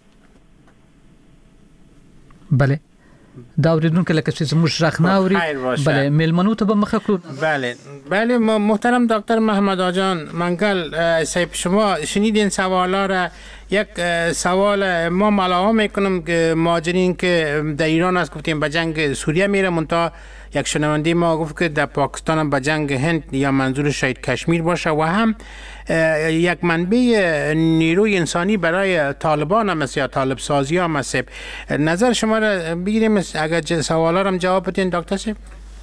بله دا اوریدونکو لکه چې زموږ ژغ نه اوري بله میلمنو ته به مخه کړو. بله بله محترم دکتر محمد آجان منگل صاحب شما شنیدین سوالا را. یک سوال ما ملاحظه میکنم که مهاجرین که در ایران است گفتیم به جنگ سوریه میره منتها یک شنونده ما گفت که در پاکستان به جنگ هند یا منظور شاید کشمیر باشه و هم یک منبع نیروی انسانی برای طالبان هم است یا طالب سازی هم است. نظر شما را بگیریم اگر سوالا را جواب بدین دکتر صاحب.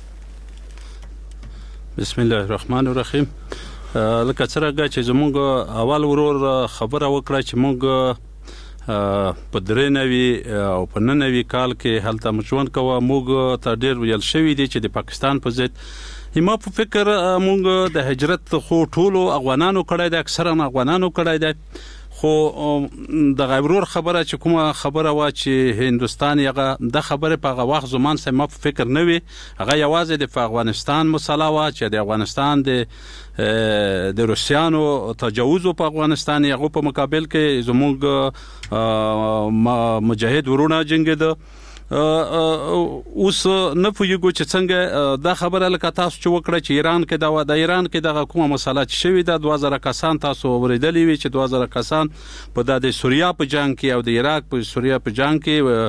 بسم الله الرحمن الرحیم. لکه څنګه چې زموږ اول ورور خبره وکړه چې موږ په درې نوي او په نهه نوي کال کې هلته ژوند کوو موږ ته ډېر ویل شوي دي چې د پاکستان په ضد ما په فکر موږ د هجرت خو ټولو افغانانو کړی دی اکثرا افغانانو کړی دی خو د غیرور خبره چې کومه خبره وا چې هندستان یغه د خبره په هغه وخت زمان سم ما په فکر نه وي هغه یوازې د افغانستان مسله وا چې د افغانستان د د روسیانو تجاوز په افغانستان یغه په مقابل کې زموږ مجاهد ورونه جنگیده اوس نه پوهیږو چې څنګه دا خبره لکه تاسو چې وکړه چې ایران کې دا د ایران کې دغه کومه مسله چې شوې ده دوه زره کسان تاسو اوریدلې وي چې دوه زره کسان په د سوریه په جنگ کې او د عراق په سوریه په جنگ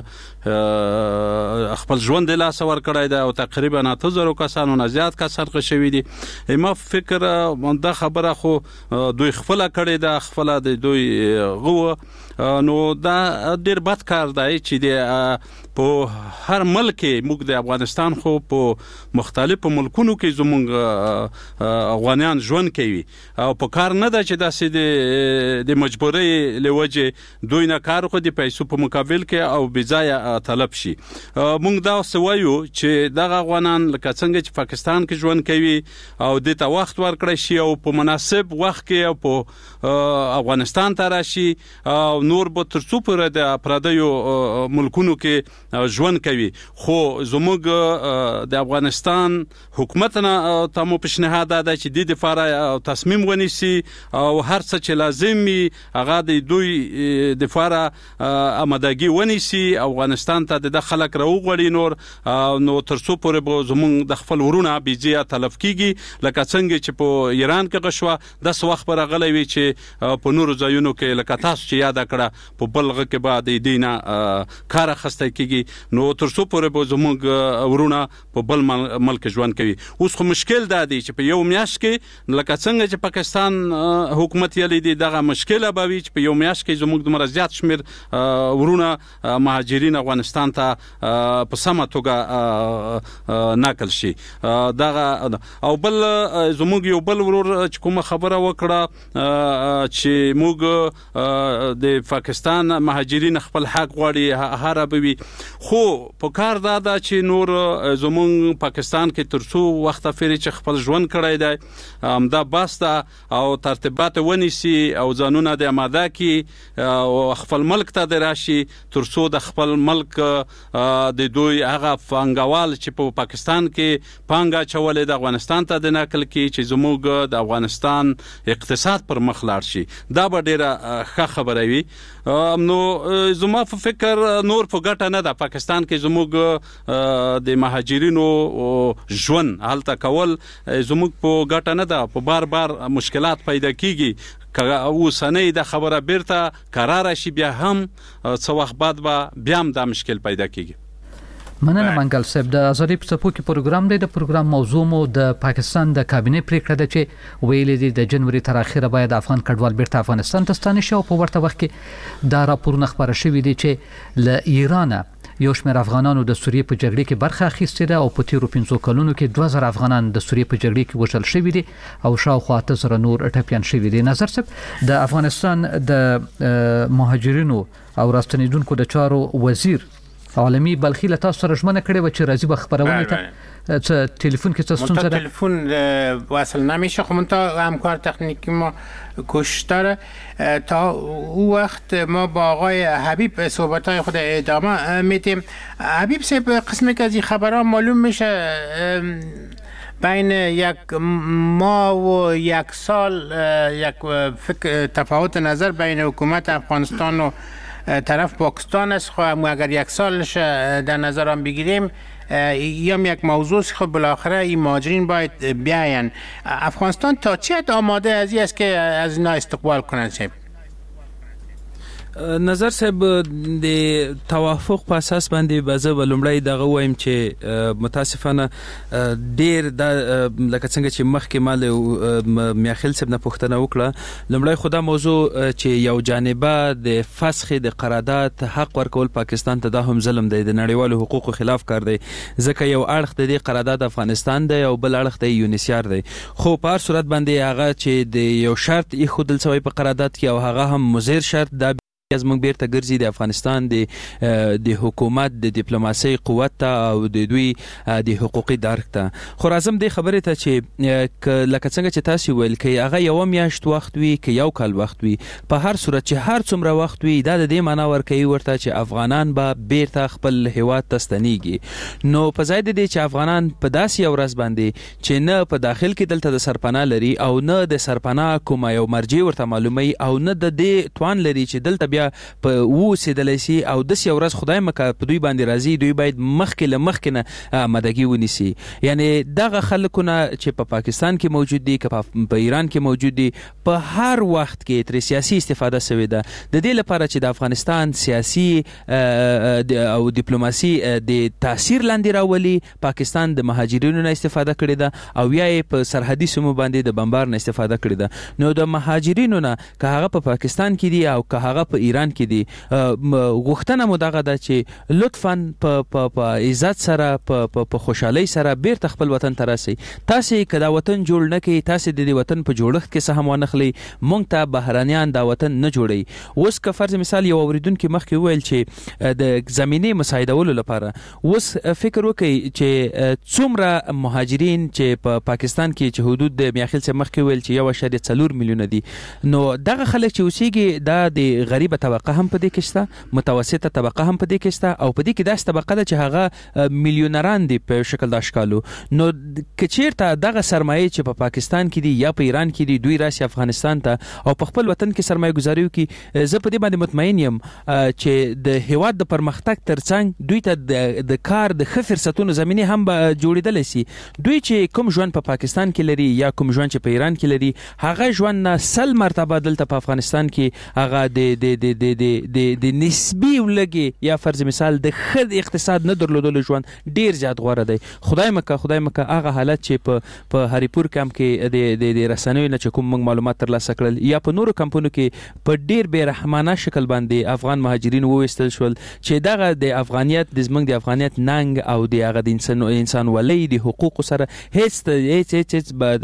کې خپل ژوند له لاس ور کړی ده او تقریبا اته زره کسانو نه زیات کسان خښوي دي ما فکر دا خبره خو دوی خپل کړی ده خپل د دوی غو نو دا ډیر بد کار دی چې د په هر ملک موږ د افغانستان خو په مختلفو ملکونو کې زموږ افغانان ژوند کوي او په کار نه ده چې داسې د د مجبورۍ لوجه دوی نه کار خو د پیسو په مقابل کې او بځای طلب شي موږ دا سوایو چې دغه افغانان لکه څنګه چې پاکستان کې ژوند کوي او د ته وخت ورکړی شي او په مناسب وخت کې او په افغانستان ته راشي او نور به تر څو پورې د پردیو ملکونو کې ژوند کوي خو زموږ د افغانستان حکومت نه ته مو پیشنهاد ده چې د دفاع تصمیم ونیسي او هر څه چې لازم وي هغه د دوی دفاع آمادګي ونیسي افغانستان ته د خلک راوغړي نور نو تر څو پورې به زموږ د خپل ورونه بيځه تلف کیږي لکه څنګه چې په ایران کې غشوه د څو وخت پر غلې وي چې په نورو ځایونو کې لکه تاسو چې یاد کړه په بلغه کې بعد دینه کار خسته کیږي نو تر څو پورې به زموږ ورونه په بل ملک ژوند کوي اوس خو مشکل دا دی چې په یو میاشت کې لکه څنګه چې پاکستان حکومت یې لیدي دغه مشکل به وي چې په یو میاشت کې زموږ د مرزيات شمیر ورونه مهاجرین افغانستان ته په سمه توګه ناقل شي دغه او بل زموږ یو بل ورور چې کومه خبره وکړه چې موږ د پاکستان مهاجرین خپل حق غواړي هر به خو په کار دا ده چې نور زموږ پاکستان کې تر څو وخت فری چې خپل ژوند کړی دی همدا باسته او ترتیبات ونیسي او ځانونه د آماده کی او خپل ملک ته د راشي تر څو د خپل ملک د دوی هغه فنګوال چې په پاکستان کې پانګه چولې د افغانستان ته د نقل کی چې زموږ د افغانستان اقتصاد پر مخ لاړ شي دا به ډیره ښه خبره وي نو زما په فکر نور په ګټه نه ده پاکستان کې زموږ د مهاجرینو ژوند حالت کول زموږ په ګټه نه ده په بار بار مشکلات پیدا کیږي که اوسنۍ د خبره بیرته قرار شي بیا هم څو وخت بعد به بیا هم دا مشکل پیدا کیږي مننه منګل صاحب د ازادي په څپو کې پروګرام دی د پروګرام موضوع مو د پاکستان د کابینه پریکړه ده چې ویلې دي د جنوري تر اخره باید افغان کډوال بیرته افغانستان ته ستانه شي او په ورته وخت کې دا راپورونه خبره شوې دي چې ل ایران یو شمېر افغانانو د سوریې په جګړه کې برخه اخیستې ده او په تیرو پنځو کلونو کې دوه زره افغانان د سوریې په جګړه کې وژل شوي دي او شاوخوا اته زره نور ټپیان شوي دي. نظر صاحب، د افغانستان د مهاجرینو او راستنیدونکو د چارو وزیر عالمی بلخی له تاسو سره ژمنه کړې و چې راځي به خبرونه ته څه تلفن کې څه ستونزه ده؟ تلفن وصل نمیشه. خب تا همکار تکنیکی ما کوشش داره. تا او وقت ما با آقای حبیب صحبت‌های خود ادامه میدیم. حبیب صاحب، قسمی که از این خبرها معلوم میشه بین یک ماه و یک سال یک فکر تفاوت نظر بین حکومت افغانستان و طرف پاکستان است. خب اگر یک سالش در نظر هم بگیریم یا یک موضوع خب بالاخره این مهاجرین باید بیاین. افغانستان تا چه حد آماده از این است که از اینا استقبال کنند صاحب؟ نظر صاحب، د توافق په اساس باندې بزه ولومړی دغه وایم چې متاسفانه ډیر د لکه څنګه چې مخکې مال میاخیل صاحب نه پوښتنه وکړه، لومړی خدا موضوع چې یو جانبه د فسخ د قرارداد حق ورکول پاکستان ته دا هم ظلم دی، د نړیوالو حقوقو خلاف کار دی، ځکه یو اړخ د دې قرارداد افغانستان دی او بل اړخ د یونیسیار دی. خو په هر صورت باندې هغه چې د یو شرط ایښودل شوی په قرارداد کې او هغه هم مضر شرط دا از موږ بیرته ګرځي د افغانستان د د حکومت د ډیپلوماسي قوت ته او د دوی د حقوقي درک ته. خو راځم د خبرې ته چې لکه څنګه چې تاسو ویل کې هغه یو میاشت وخت وي کې یو کال وخت وي، په هر صورت چې هر څومره وخت وي دا د دې معنا ورکوي ورته چې افغانان به بیرته خپل هیواد ته ستنیږي. نو په ځای د دې چې افغانان په داسې یو ورځ باندې چې نه په داخل کې دلته د سرپناه لري او نه د سرپناه کومه یو مرجع ورته معلومي او نه د دې توان لري چې دلته بیا په وسیدلای شي او د سی ورځ خدای مکه په دوی باندې راځي، دوی باید مخکې له مخکې نه مدګي ونیسي. یعنی دغه خلکونه چې په پاکستان کې موجود دي، که په ایران کې موجود دي، په هر وخت کې تر سیاسي استفاده شوی ده د دې لپاره چې د افغانستان سیاسي او ډیپلوماسي د تاثیر لاندې راولي. پاکستان د مهاجرینو نه استفاده کړې ده او یا په سرحدي سیمو باندې د بمبار نه استفاده کړې ده. نو د مهاجرینو نه که هغه په پاکستان کې دي او که هغه په ایران کې دي، غوښتنه مو دغه ده چې لطفاً په عزت سره په خوشحالۍ سره بیرته خپل وطن ته راسئ. تاسې که دا وطن جوړ نه کړئ، تاسې د دې وطن په جوړښت کې څه هم ونه خلئ، موږ ته بهرانیان دا وطن نه جوړوي. اوس که فرض مثال یو اوریدونکي مخکې وویل چې د زمینې مساعدولو لپاره اوس فکر وکړئ چې څومره مهاجرین چې په پاکستان کې چې حدود د میاخیل څخه مخکې ویل چې یو اعشاریه څلور میلیونه دي، نو دغه خلک چې اوسېږي دا د غریبه طبقه هم په دې کې شته، متوسطه طبقه هم په دې کې شته او په دې کې داسې طبقه ده چې هغه میلیونران دي په شکل د اشکالو. نو که چیرته دغه سرمایه چې په پاکستان کې دي یا په ایران کې دي دوی راشي افغانستان ته او په خپل وطن کې سرمایه گذاري وکړي، زه په دې باندې مطمئن یم چې د هیواد د پرمختګ ترڅنګ دوی ته د کار د ښه فرصتونو زمینه هم جوړېدلی شي. دوی چې کوم ژوند په پاکستان کې لري یا کوم ژوند چې په ایران کې لري، هغه ژوند نه سل مرتبه دلته په افغانستان کې هغه د د د د د د نسبی ولګي یا فرض مثال د خد اقتصاد نه درلودل ژوند ډیر زیات غوړه دی. خدای مکه خدای مکه هغه حالت چې په په هریپور کمپ کې د د رسنوي نه کوم معلومات ترلاسه کړل یا په نورو کمپونو کې په ډیر بے رحمانه شکل باندې افغان مهاجرین وويستل شول چې دغه د افغانیت د زمنګ د افغانیت ننګ او د هغه د انسان انسان ولې د حقوق سره هیڅ هیڅ هیڅ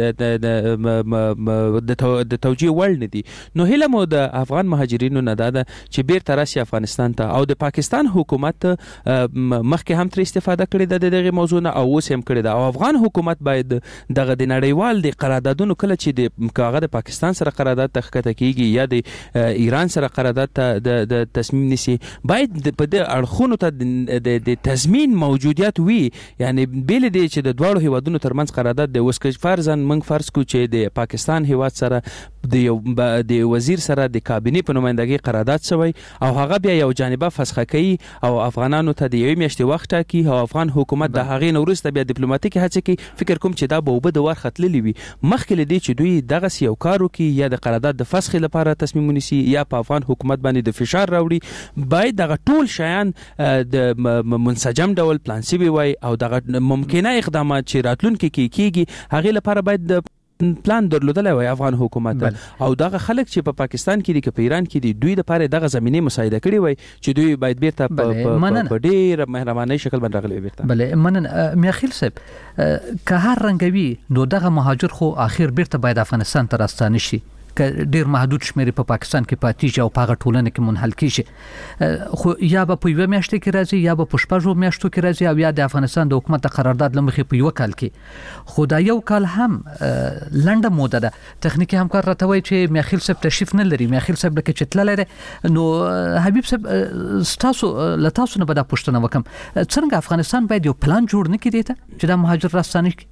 د توجیه وړ نه دي. نو هله مو د افغان مهاجرینو نه دا چې بیرته راشي افغانستان ته او د پاکستان حکومت مخکې هم تر استفاده کړې ده دغه موضوع نه او اوس هم کړې ده او افغان حکومت باید دغه د نړیوال د قراردادونو کله چې د کاغذ د پاکستان سره قرارداد تخکته کیږي یا د ایران سره قرارداد ته د تصمیم نیسي، باید په د اړخونو ته د تضمین موجودیت وي. یعنی بیل دی چې د دوړو هیوادونو ترمنځ قرارداد د وسکج فرضاً موږ فرض کو چې د پاکستان هیواد سره د یو د وزیر سره د کابینه په نمائندګۍ قرارداد شوی او هغه بیا یو جانبه فسخه کوي او افغانانو ته د یوې میاشتې وخت ټاکي او افغان حکومت د هغې نه وروسته بیا ډیپلوماټیک هڅې کوي. فکر کوم چې دا به وبد ور ختللی وي مخکې لدی چې دوی دغه یو کار وکړي یا د قرارداد د فسخ لپاره تصمیم ونیسي یا په افغان حکومت باندې د فشار راوړي. باید دغه ټول شیان د منسجم ډول پلان سی وي او دغه ممکنه اقدامات چې راتلونکي کې کیږي هغه لپاره باید پلان درلودل وای افغان حکومت بل. او دغه خلک چې په پا پاکستان کې دي که په ایران کې دي دوی د پاره دغه زمینه مساعده کړي وای چې دوی باید بیرته په ډېر مهرباني شکل باندې راغلي بیرته. بله منن میاخیل صاحب که هر رنګوي نو دغه مهاجر خو اخر بیرته باید افغانستان ته راستانه شي که ډیر محدود شمیر په پا پاکستان کې پاتې شي او په هغه ټولنه کې منحل کیږي خو یا به په یو میاشت کې راځي یا به په شپږو میاشتو کې راځي او یا د افغانستان د حکومت د قرارداد لمخې په یو کال کې خو دا یو کال هم لنډه موده ده. تخنیکی همکار راته وایي چې میاخیل صاحب تشریف نه لري. میاخیل صاحب لکه چې تللی دی نو حبیب صاحب ستاسو له تاسو نه به دا پوښتنه وکم څنګه افغانستان باید یو پلان جوړ نه کړي ته چې دا مهاجر راستانه کړي؟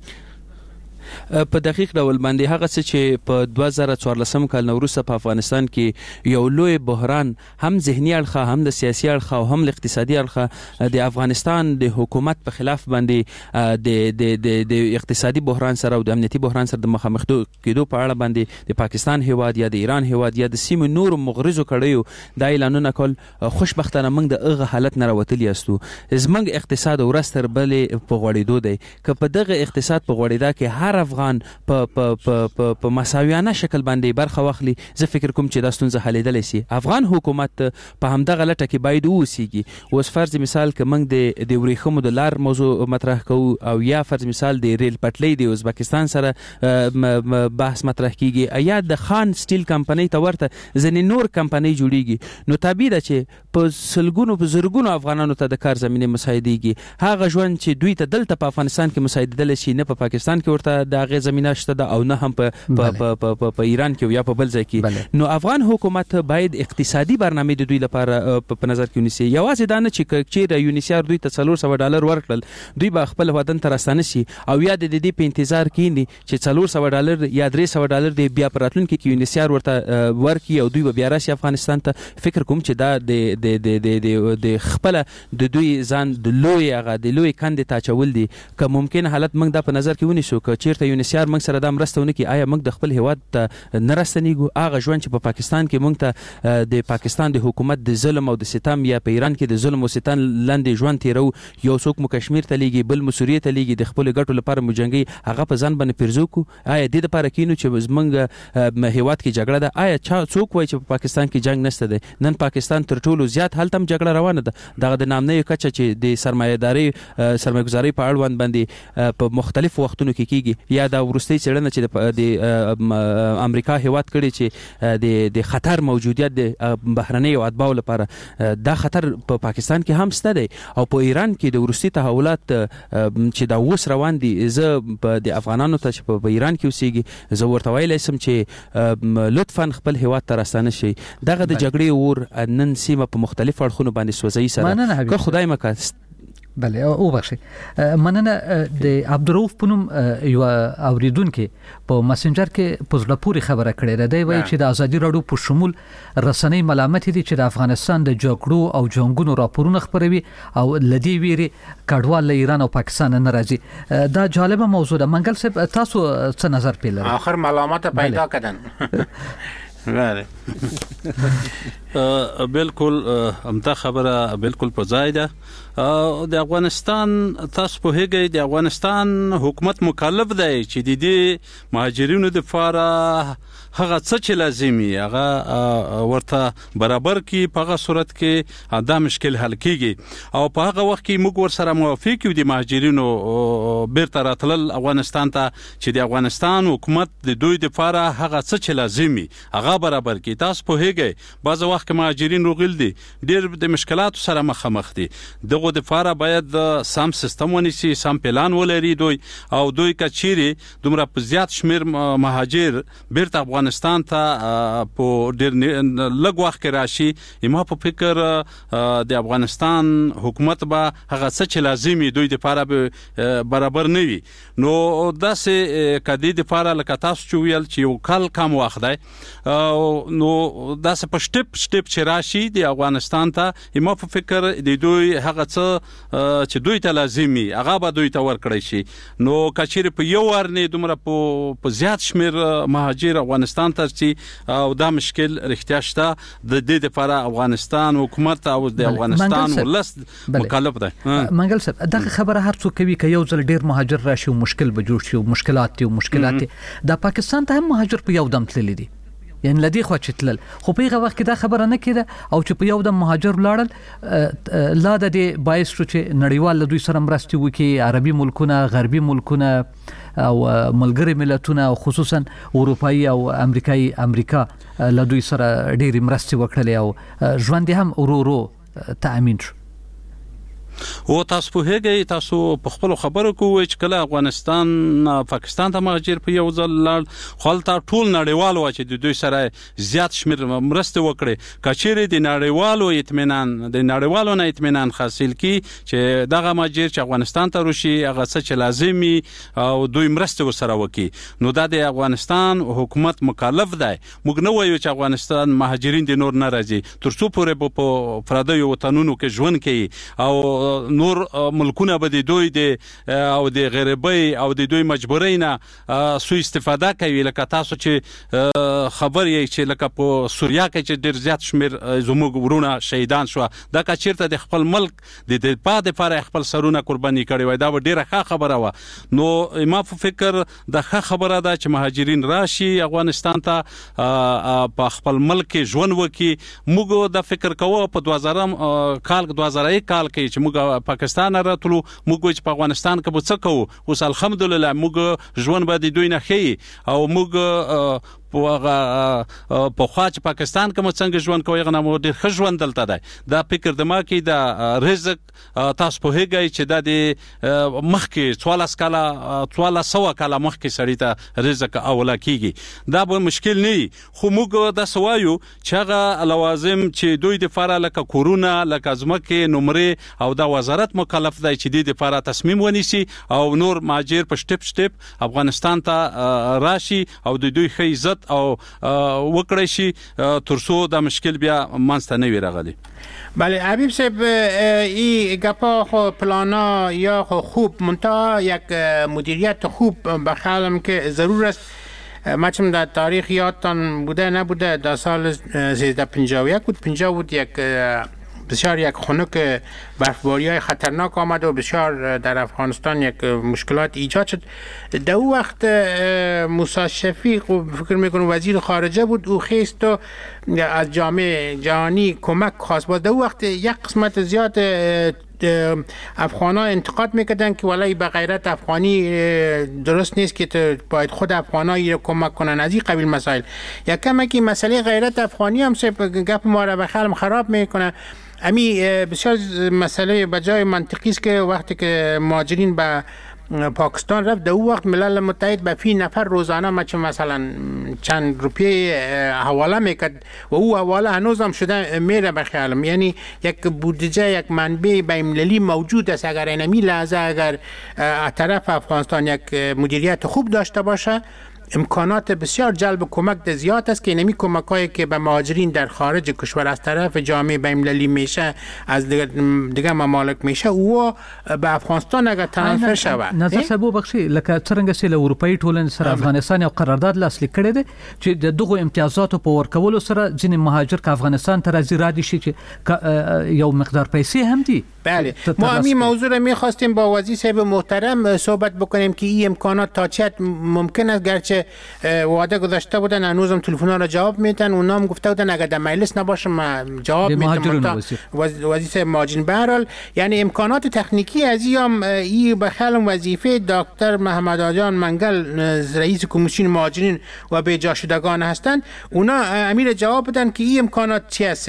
په دقیق ډول باندې هغه څه چې په دوه زره څوارلسم کال وروسته په افغانستان کې یو لوی بحران هم ذهني اړخه هم د سیاسي اړخه او هم اقتصادي اړخه د افغانستان د حکومت په خلاف باندې د د د د اقتصادي بحران سره او د امنیتي بحران سره د مخامخ کېدو په اړه باندې د پاکستان هیواد یا د ایران هیواد یا د سیمې نور مغرضو کړیو دا اعلانونه کول خوشبختانه موږ د هغه حالت نه راوتلی یاستو. زموږ اقتصاد ورستر بلې په غوړېدو دی که په دغه اقتصاد په غوړېدا کې هر افغان په په په په مساویانه شکل باندې برخه واخلي زه فکر کوم چې دا ستونزه حلېدلی سي. افغان حکومت په همدغه لټه کې باید اوسیږي. اوس فرض مثال که موږ د د ورېښمو د لار موضوع مطرح کوو او یا فرض مثال د ریل پټلۍ د ازبکستان سره بحث مطرح کیږي یا د خان سټیل کمپنۍ ته ورته ځینې نور کمپنۍ جوړیږي نو طبیعي ده چې په سلګونو په زرګونو افغانانو ته د کار زمینه مساعدېږي. هغه ژوند چې دوی ته دلته په افغانستان کې مساعدېدلی شي نه په پاکستان کې ورته د هغې زمینه شته ده او نه هم په په ایران کې یا په بل ځای کې. نو افغان حکومت باید اقتصادي برنامه د دوی لپاره په نظر کې ونیسي. یوازې دا نه چې چیرې یونیسیار دوی ته څلور سوه ډالر ورکړل دوی به خپل وطن ته راستانه شي او یا د دې په انتظار کېني چې څلور سوه ډالر یا درې سوه ډالر د بیا په راتلونکي کې یونیسیار ورته ورکړي او دوی به بیا راشي افغانستان ته. فکر کوم چې دا د د د د خپل د دوی ځان د لوی هغه د لوی کندې ته اچول دي. که ممکن حالت موږ دا په نظر کې ونیسو که چیرته یونیسیار موږ سره دا مرسته ونه کړي آیا موږ د خپل هیواد ته نه راستنیږو؟ هغه ژوند چې په پا پاکستان کې موږ ته د پاکستان د حکومت د ظلم او د ستم یا په ایران کې د ظلم او ستم لاندې ژوند تیرو یو څوک مو کشمیر ته لیږي بل مو سوریې ته لیږي د خپل ګټو لپاره مو جنګي هغه په ځان باندې پیرزو کو. آیا د دې لپاره کینو چې زمونږ هیواد کې جګړه ده؟ آیا څوک وایي چې په پاکستان کې جنگ نشته دی؟ نن پاکستان تر ټولو زیات هلته هم جګړه روانه ده. دغه د نامنۍ کچه چې د سرمایه‌داري سرمایه‌ګزاري په اړوند باندې په مختلفو وختونو کې کیږي یا دا وروستۍ څېړنه چې د امریکا هیواد کړي چې د د خطر موجودیت د بهرنۍ اتباعو لپاره دا خطر په پاکستان کې هم شته دی او په ایران کې د وروستي تحولات چې دا اوس روان دي. زه د افغانانو ته چې په ایران کې اوسېږي زه ورته ویلی شم چې لطفا خپل هیواد ته راستانه شئ. دغه د جګړې اور نن سیمه په مختلفو اړخونو باندې سوځوي سره که خدای مکه. بله او بخشي مننه. د عبدالرؤف په نوم یو اوریدونکو په مسنجر کې په زړه پورې خبره کړې ده. دی وایي چې د ازادي راډیو په شمول رسنۍ ملامت دي چې د افغانستان د جګړو او جنگونو راپورونه خپروي او لدی ویري کډوال له ایران او پاکستان نه راځي. دا جالبه موضوع ده. منګل صاحب تاسو څه نظر پیلر؟ آخر ملامت پیدا کردن. بله بالکل همدا خبره بالکل په ځای ده. د افغانستان تاسو په هغه د افغانستان حکومت مکلف دی چې د دې مهاجرینو د لپاره هغه څه چې لازمي هغه ورته برابر کی په هغه صورت کې دا مشکل حل کیږي او په هغه وخت کې موږ ور سره موافق یو د مهاجرینو بیرته راتلل افغانستان ته چې د افغانستان حکومت د دوی د لپاره هغه څه چې لازمي هغه برابر کی. تاسو په هغه بعض وخت کې مهاجرین روغل دي ډیر د مشکلاتو سره مخامخ دي. دغه د لپاره باید سم سیستم ونیسي سم پلان ولري دوی او دوی کچيري دومره په زیات شمیر مهاجر بیرته افغانستان ته په ډیر لږ وخت کې راشي. ما په فکر د افغانستان حکومت به هغه څه چې لازمي دوی د لپاره برابر نه وي. نو داسې کدی د لپاره لکه تاسو چې ویل چې یو کال کم وخت دی نو داسې په سټپ سټپ چې راشي د افغانستان ته ما په فکر د دوی هغه څه چې دوی ته لازمي هغه به دوی ته ورکړی شي نو کچېرې په یو ورنې دومره په زیات شمیر مهاجر افغانستان ته چې او دا مشکل رښتیا شته د دې لپاره افغانستان حکومت او د افغانستان ولس مکلف دی. منګل صاحب دغه خبره هر څوک کوي که یو ځل ډیر مهاجر راشي او مشکل به جوړ شي مشکلات دي مشکلات د پاکستان ته هم مهاجر په یو دم تللی دي یعنی لدی خو چې تلل خو په هغه وخت کې دا خبره نه کېده او چې په یو دم مهاجر لاړل لا د دې باعث شو چې نړیوال له دوی سره مرستې وکړي عربي ملکونه غربي ملکونه او ملګري ملتونه او خصوصا اروپایي او امریکایي امریکا له دوی سره ډېرې مرستې وکړلې او ژوند هم ورو ورو تأمین شو. او تاسو په هغه تاسو په خپل خبرو کوی چې کله افغانستان پاکستان ته مهاجر په یو ځل لاړ خپلتا ټول نړیوال و چې د دوی سره زیات شمیر مرسته وکړي کچېره د نړیوالو اطمینان د نړیوالو نه اطمینان حاصل کی چې دغه مهاجر چې افغانستان ته راشي هغه څه چې لازمي او دوی مرسته ورسره وکړي نو دا د افغانستان حکومت مکلف دی. موږ نه وایو چې افغانستان مهاجرین د نور نه راځي ترڅو پورې په پردیو وطنونو کې ژوند کوي او نور ملکونه به د دوی د او د غریبۍ او د دوی مجبورۍ نه سوء استفاده کوي لکه تاسو چې خبر یې چې لکه په سوریه کې چې ډېر زیات شمیر زموږ ورونه شهیدان شو دا که چیرته د خپل ملک د دفاع دپاره خپل سرونه قرباني کړي وای دا به ډېره ښه خبره وه. نو ما په فکر د ښه خبره ده چې مهاجرین راشي افغانستان ته په خپل ملک کې ژوند وکړي. موږ د فکر کوو په دوه زرم کال دوه زره یک کال کې چې موږ پاکستان راتلو موږ چې په افغانستان کې به څه کوو اوس الحمدلله موږ ژوند به د دوی نه ښیي او موږ په خوا چې پاکستان کې مو څنګه ژوند کوي هغه نه مو ډېر ښه ژوند دلته دی. دا فکر د ما کې د رزق تاسو پوهیږئ چې دا د مخکې څوارلس کاله څوارلس سوه کاله مخکې سړي ته رزق اوله کیږي دا به مشکل نه وي خو موږ داسې وایو چې هغه لوازم چې دوی دپاره لکه کورونه لکه ځمکې نمرې او دا وزارت مکلف دی چې دې دپاره تصمیم ونیسي او نور مهاجر په شټپ شټپ افغانستان ته راشي او د دوی ښه عزت او وکړی شي ترڅو دا مشکل بیا منځته نه وي راغلی. بله حبیب صاحب این گپا خو پلانا یا خو خوب منتها یک مدیریت خوب بخیالم که ضرور است. ما چم در تاریخ یادتان بوده نبوده در سال سیزده پنجاه و یک بود پنجاه بود یک بسیار یک خنک برفباری های خطرناک آمد و بسیار در افغانستان یک مشکلات ایجاد شد. در اون وقت موسی شفیق فکر میکنم وزیر خارجه بود او خیست و از جامعه جهانی کمک خواست. باز در اون وقت یک قسمت زیاد افغان ها انتقاد میکردن که ولای به غیرت افغانی درست نیست که باید خود افغان ها رو کمک کنن از این قبیل مسائل. یک کمکی مسئله غیرت افغانی هم گپ ما را به خلم خراب میکنه. امی بسیار مسئله بجای منطقی است که وقتی که مهاجرین به پاکستان رفت در اون وقت ملل متحد به فی نفر روزانه مچه مثلا چند روپیه حواله میکرد و او حواله هنوز هم شده میره به خیالم. یعنی یک بودجه یک منبع بین‌المللی موجود است اگر اینمی لحظه اگر طرف افغانستان یک مدیریت خوب داشته باشه امکانات بسیار جلب کمک زیاد است که اینمی کمک هایی که به مهاجرین در خارج کشور از طرف جامعه بین‌المللی میشه از دیگه ممالک میشه او به افغانستان اگر ترانسفر شود. نظر سبو بخشي لکه څنګه چې له اروپאי ټولنې سره افغانستان یو قرارداد لاسلیک کړی دی چې د دغو امتیازاتو په ورکولو سره ځینې مهاجر که افغانستان ته راځي را دي شي چې یو مقدار پیسې هم دي. بله ما همین موضوع رو میخواستیم با وزیر صاحب محترم صحبت بکنیم که این امکانات تا چه ممکن است. گرچه وعده گذاشته بودن هنوزم تلفن‌ها را جواب میدن اونا هم گفته بودن اگر در مجلس نباشه ما جواب میدم وزیر صاحب مهاجرین. به هر حال یعنی امکانات تکنیکی از این ای به خلم وظیفه دکتر محمد آجان منگل رئیس کمیسیون مهاجرین و به جا شدگان هستند اونا امیر جواب بدن که این امکانات چی است.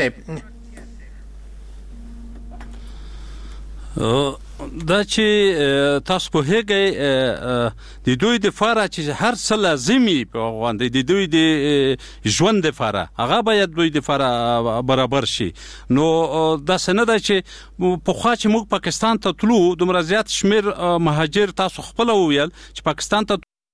دا چې تاسو په هغه د دوی د فاره چې هر څه لازمي په افغان د دوی د ژوند د فاره هغه باید دوی د فاره برابر شي. نو دا څنګه ده چې په خوا چې موږ پاکستان ته تلو دومره زیات شمیر مهاجر تاسو خپل ویل چې پاکستان ته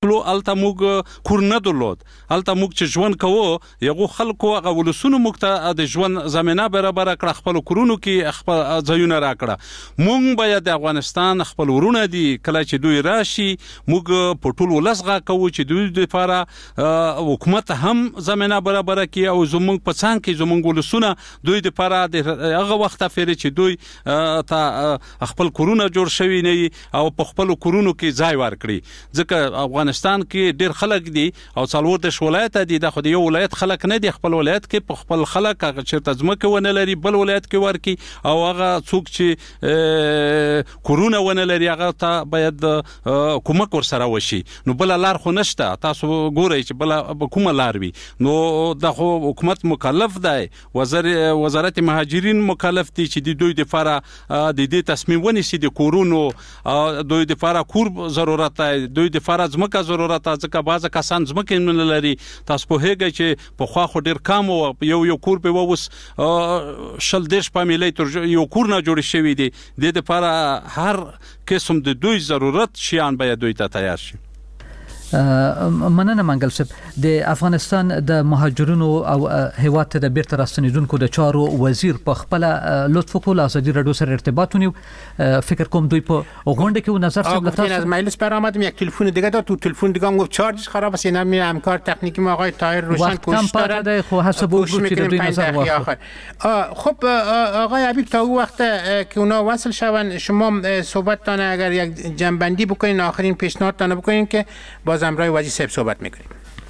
لو الته موږ کور نه درلود الته موږ چې ژوند کوو یو خلکو هغه ولسونو موږ ته د ژوند زمينه برابر کړ خپل کورونو کې خپل ځایونه راکړه موږ باید د افغانستان خپل ورونه دي کله چې دوی راشي موږ په ټول ولسغه کوو چې دوی د لپاره حکومت هم زمينه برابر کړي او زموږ په څنګ کې زموږ ولسونه دوی د لپاره د هغه وخت فری چې دوی ته خپل کورونه جوړ شوي نه او په خپل کورونو کې ځای ورکړي ځکه افغان افغانستان کې ډېر خلک دي او څلور د ولایت دي د خو د یو ولایت خلک نه دي خپل ولایت کې په خپل خلک هغه چیرته ځمکه ونه لري بل ولایت کې ورکی او هغه څوک چې کورونه ونه لري هغه ته باید کومک ورسره وشي نو بل لار خو نشته تاسو ګورئ چې بل کومه لار وي نو د حکومت مکلف دی وزارت مهاجرین مکلف دي چې د دوی لپاره د دې تصمیم ونیسي د کورونو دوی لپاره کور ضرورت دی دوی لپاره ځمکه ضرورت ځکه بعض کسان ځمکه نه لري تاسو په هغه چې په خوا خو ډیر کم او یو یو کور په ووس شل دیش فامیلې تر یو کور نه جوړ شوی دی د لپاره هر قسم د دوی ضرورت شیان باید دوی ته تیار شي مننه منګل صاحب د افغانستان د مهاجرینو او هیواد ته د بیرته راستنیدونکو د چارو وزیر په خپل لطف کول ازادي رادیو سره ارتباط ونیو فکر کوم دوی په غونډه کې نظر څه گفتن از مجلس برآمدم یک تلفن دیگه داد تو تلفن دیگه هم گفت چارجش خراب است اینا می همکار تکنیکی ما آقای طاهر روشن کوشش دارن خب حسب اون گروه که دوی نظر واخد خب آقای حبیب تا اون وقت که اونا وصل شون شما صحبت تان اگر یک جنبندی بکنین آخرین پیشنهاد تان بکنین که باز امروز وزیر صاحب صحبت میکنیم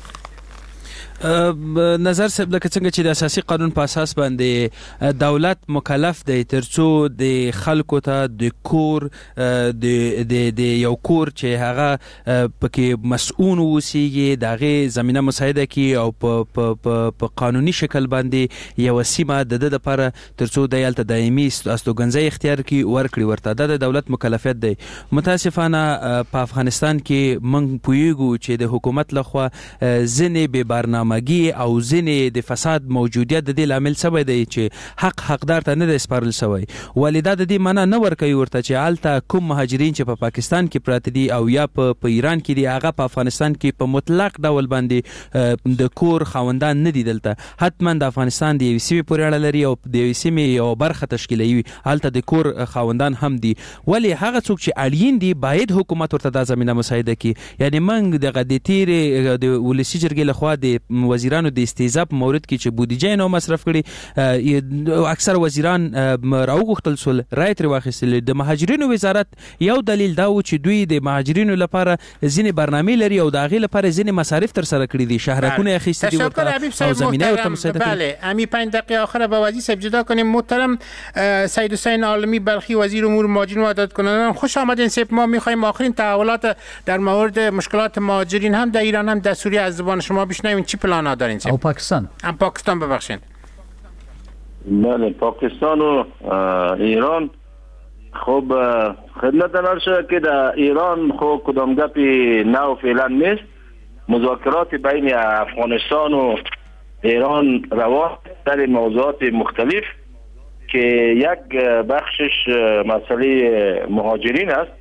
نظر صاحب لکه څنګه چې د اساسي قانون په اساس باندې دولت مکلف دی ترڅو د خلکو ته د کور د د یو کور چې هغه پکې مسؤون وسیږي دغه زمينه مساعده کی او په په قانوني شکل باندې یو سیمه د د لپاره ترڅو د یالته دایمي استوګنځي اختیار کی ورکړي ورته د دولت مکلفیت دی متاسفانه په افغانستان کې موږ پویګو چې د حکومت لخوا ځنې به برنامه مګي او ځنې د فساد موجودیت د دې لامل سبب دی چې حق حقدار ته نه سپارل شوی والدا د دې معنا نه ورکوي ورته چې آلته کوم مهاجرین چې په پاکستان کې پراته دي او یا په ایران کې دي هغه په افغانستان کې په مطلق ډول باندې د کور خاوندان نه دي دلته حتما د افغانستان د یو سیمې پورې اړه لري او د یو سیمې یو برخه تشکیلوي آلته د کور خاوندان هم دي ولی هغه څوک چې اړین دي باید حکومت ورته د زمينه مساعده کړي یعنی موږ د غدیتیر د ولسی جرګې لخوا د وزیرانو د استیزاب مورد کې چې بودیجه نو مصرف کړي اکثر وزیران راوغختل سول رای تر واخیستل د مهاجرینو وزارت یو دلیل دا و چې دوی د مهاجرینو لپاره ځینې برنامه لري او د هغه لپاره ځینې مصارف تر سره کړی دي شهرکونه اخیستي دي ورته او زمينه ورته مساعده بله امی پنج دقیقه آخر با وزیر صاحب جدا کنیم محترم سید حسین عالمی بلخی وزیر امور مهاجرین و عدالت کنندگان خوش آمدین صاحب ما می‌خوایم آخرین تحولات در مورد مشکلات مهاجرین هم در ایران هم در سوریه از زبان شما بشنویم چی پلانا دارین او پاکستان هم پاکستان ببخشید بله پاکستان و ایران خب خدمت نرشه که در ایران خب کدام گپی نو فعلا نیست مذاکرات بین افغانستان و ایران روان در موضوعات مختلف که یک بخشش مسئله مهاجرین است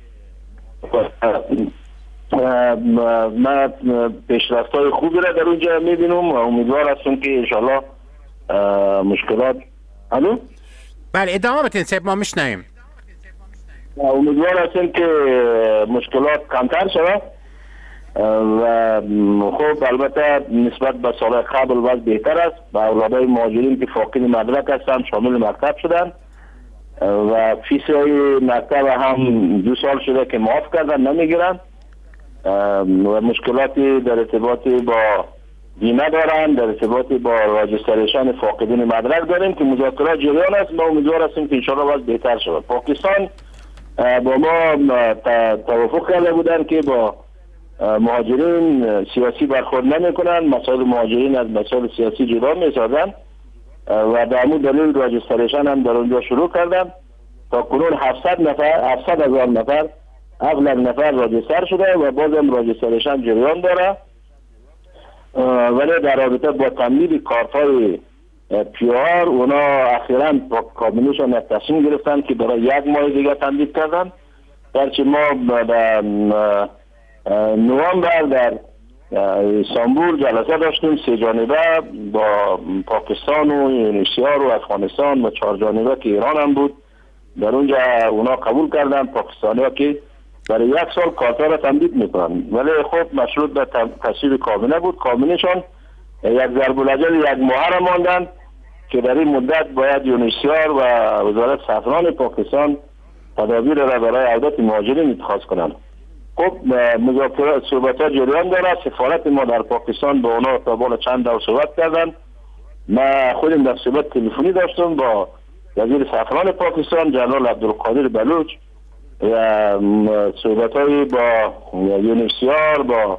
ما پیشرفت‌های خوبی را در اونجا می‌بینم و امیدوار هستم که انشالله مشکلات الو بله ادامه بدین صاحب ما میشنویم امیدوار هستم که مشکلات کمتر شود و خب البته نسبت به سال قبل وضع بهتر است و اولادای مهاجرین که فاقد مدرک هستند شامل مکتب شدند و فیس‌های مکتب هم دو سال شده که معاف کردن نمیگیرند و مشکلاتی در ارتباط با بیمه دارند در ارتباط با راجستریشن فاقدین مدرک داریم که مذاکرات جریان است ما امیدوار هستیم که انشاءالله وضع بهتر شود پاکستان با ما توافق کرده بودند که با مهاجرین سیاسی برخورد نمی کنند مسائل مهاجرین از مسائل سیاسی جدا می سازند و در همون دلیل راجستریشن هم در اونجا شروع کردند تا کنون هفتصد نفر هفتصد هزار نفر اغلب نفر راجستر شده و بازم راجستریشن جریان داره ولی در رابطه با تمدید کارت‌های پیار اونا اخیراً با کابینه‌شون تصمیم گرفتن که برای یک ماه دیگه تمدید کردن درچه ما در نوامبر در استانبول جلسه داشتیم سه جانبه با پاکستان و یونسیار و افغانستان و چهار جانبه که ایران هم بود. در اونجا اونا قبول کردن پاکستانی ها که برای یک سال کارتا را تمدید میکنن، ولی خب مشروط به تصویب کابینه بود. کابینهشان یک ضرب الاجل یک ماه را ماندند که در این مدت باید یونسیار و وزارت سفران پاکستان تدابیر را برای عودت مهاجرین اتخاذ کنند. خب مذاکرات صحبت ها جریان دارد. سفارت ما در پاکستان با اونا تا بالا چند دور صحبت کردن. ما خودم در صحبت تلفنی داشتم با وزیر سفران پاکستان جنرال عبدالقادر بلوچ و صحبت های با یونسیار، با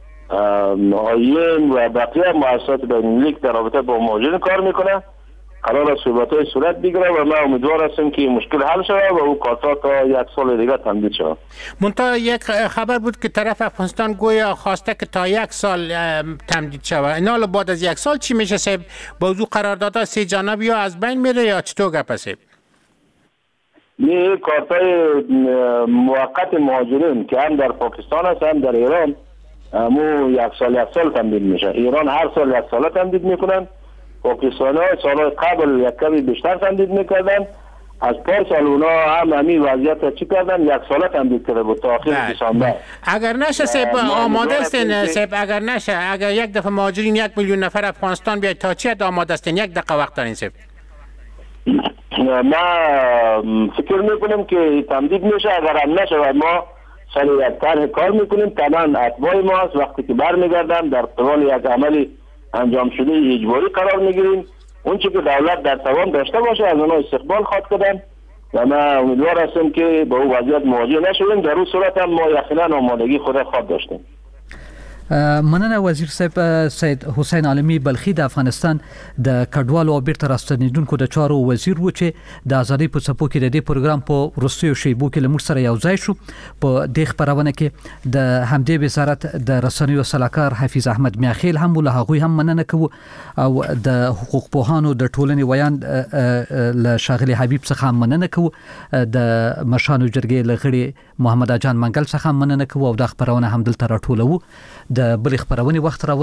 آیین و بقیه مؤسسات بین‌المللی در رابطه با مهاجرین کار میکنه. قرار است صحبت های صورت بگیره و ما امیدوار هستیم که مشکل حل شود و او کارتا تا یک سال دیگه تمدید شود. منتها یک خبر بود که طرف افغانستان گویا خواسته که تا یک سال تمدید شود. اینا بعد از یک سال چی میشه صاحب؟ موضوع قراردادها سه جانبی یا از بین میره یا چطور گپ صاحب؟ این کارتای موقت مهاجرین که هم در پاکستان هست هم در ایران مو یک سال یک سال تمدید میشه. ایران هر سال یک سال تمدید میکنن، پاکستانی ها سال قبل یک کمی بیشتر تمدید میکردن. از پار سال اونا هم همین وضعیت چی کردن؟ یک سال تمدید کرده بود تا آخر دسامبر. اگر نشه صاحب آماده استین صاحب، اگر نشه اگر یک دفعه مهاجرین یک میلیون نفر افغانستان بیاید تا چی آماده استین؟ یک دقیقه وقت دارین صاحب. ما فکر میکنیم که تمدید میشه. اگر هم نشه و ما سر یک طرح کار میکنیم. تمام اتباع ما هست وقتی که برمیگردن در قبال یک عملی انجام شده اجباری قرار میگیریم. اون چی که دولت در توان داشته باشه از اونها استقبال خواهد کردن و ما امیدوار هستیم که با او وضعیت مواجه نشویم. در اون صورت هم ما یقینا آمادگی خود خواهد داشتیم. مننه وزیر صاحب. سید حسین عالمی بلخی د افغانستان د کډوالو او بیرته راستنیدونکو د چارو وزیر و چې د ازادي په څپو کې د دې پروګرام په وروستیو شیبو کې لمر سره یو ځای شو. په دې خبرونه کې د همدې وزارت د رسنیو سلاکار حفیظ احمد میاخیل هم له هغوی هم مننه کوو او د حقوق پوهانو د ټولنې ویان له شاغلي حبیب څخه مننه کوو. د مشانو جرګې لغړي محمد اجان منګل څخه مننه کوو او د خبرونه هم دلته راټولو. د بل خبرونه وخت را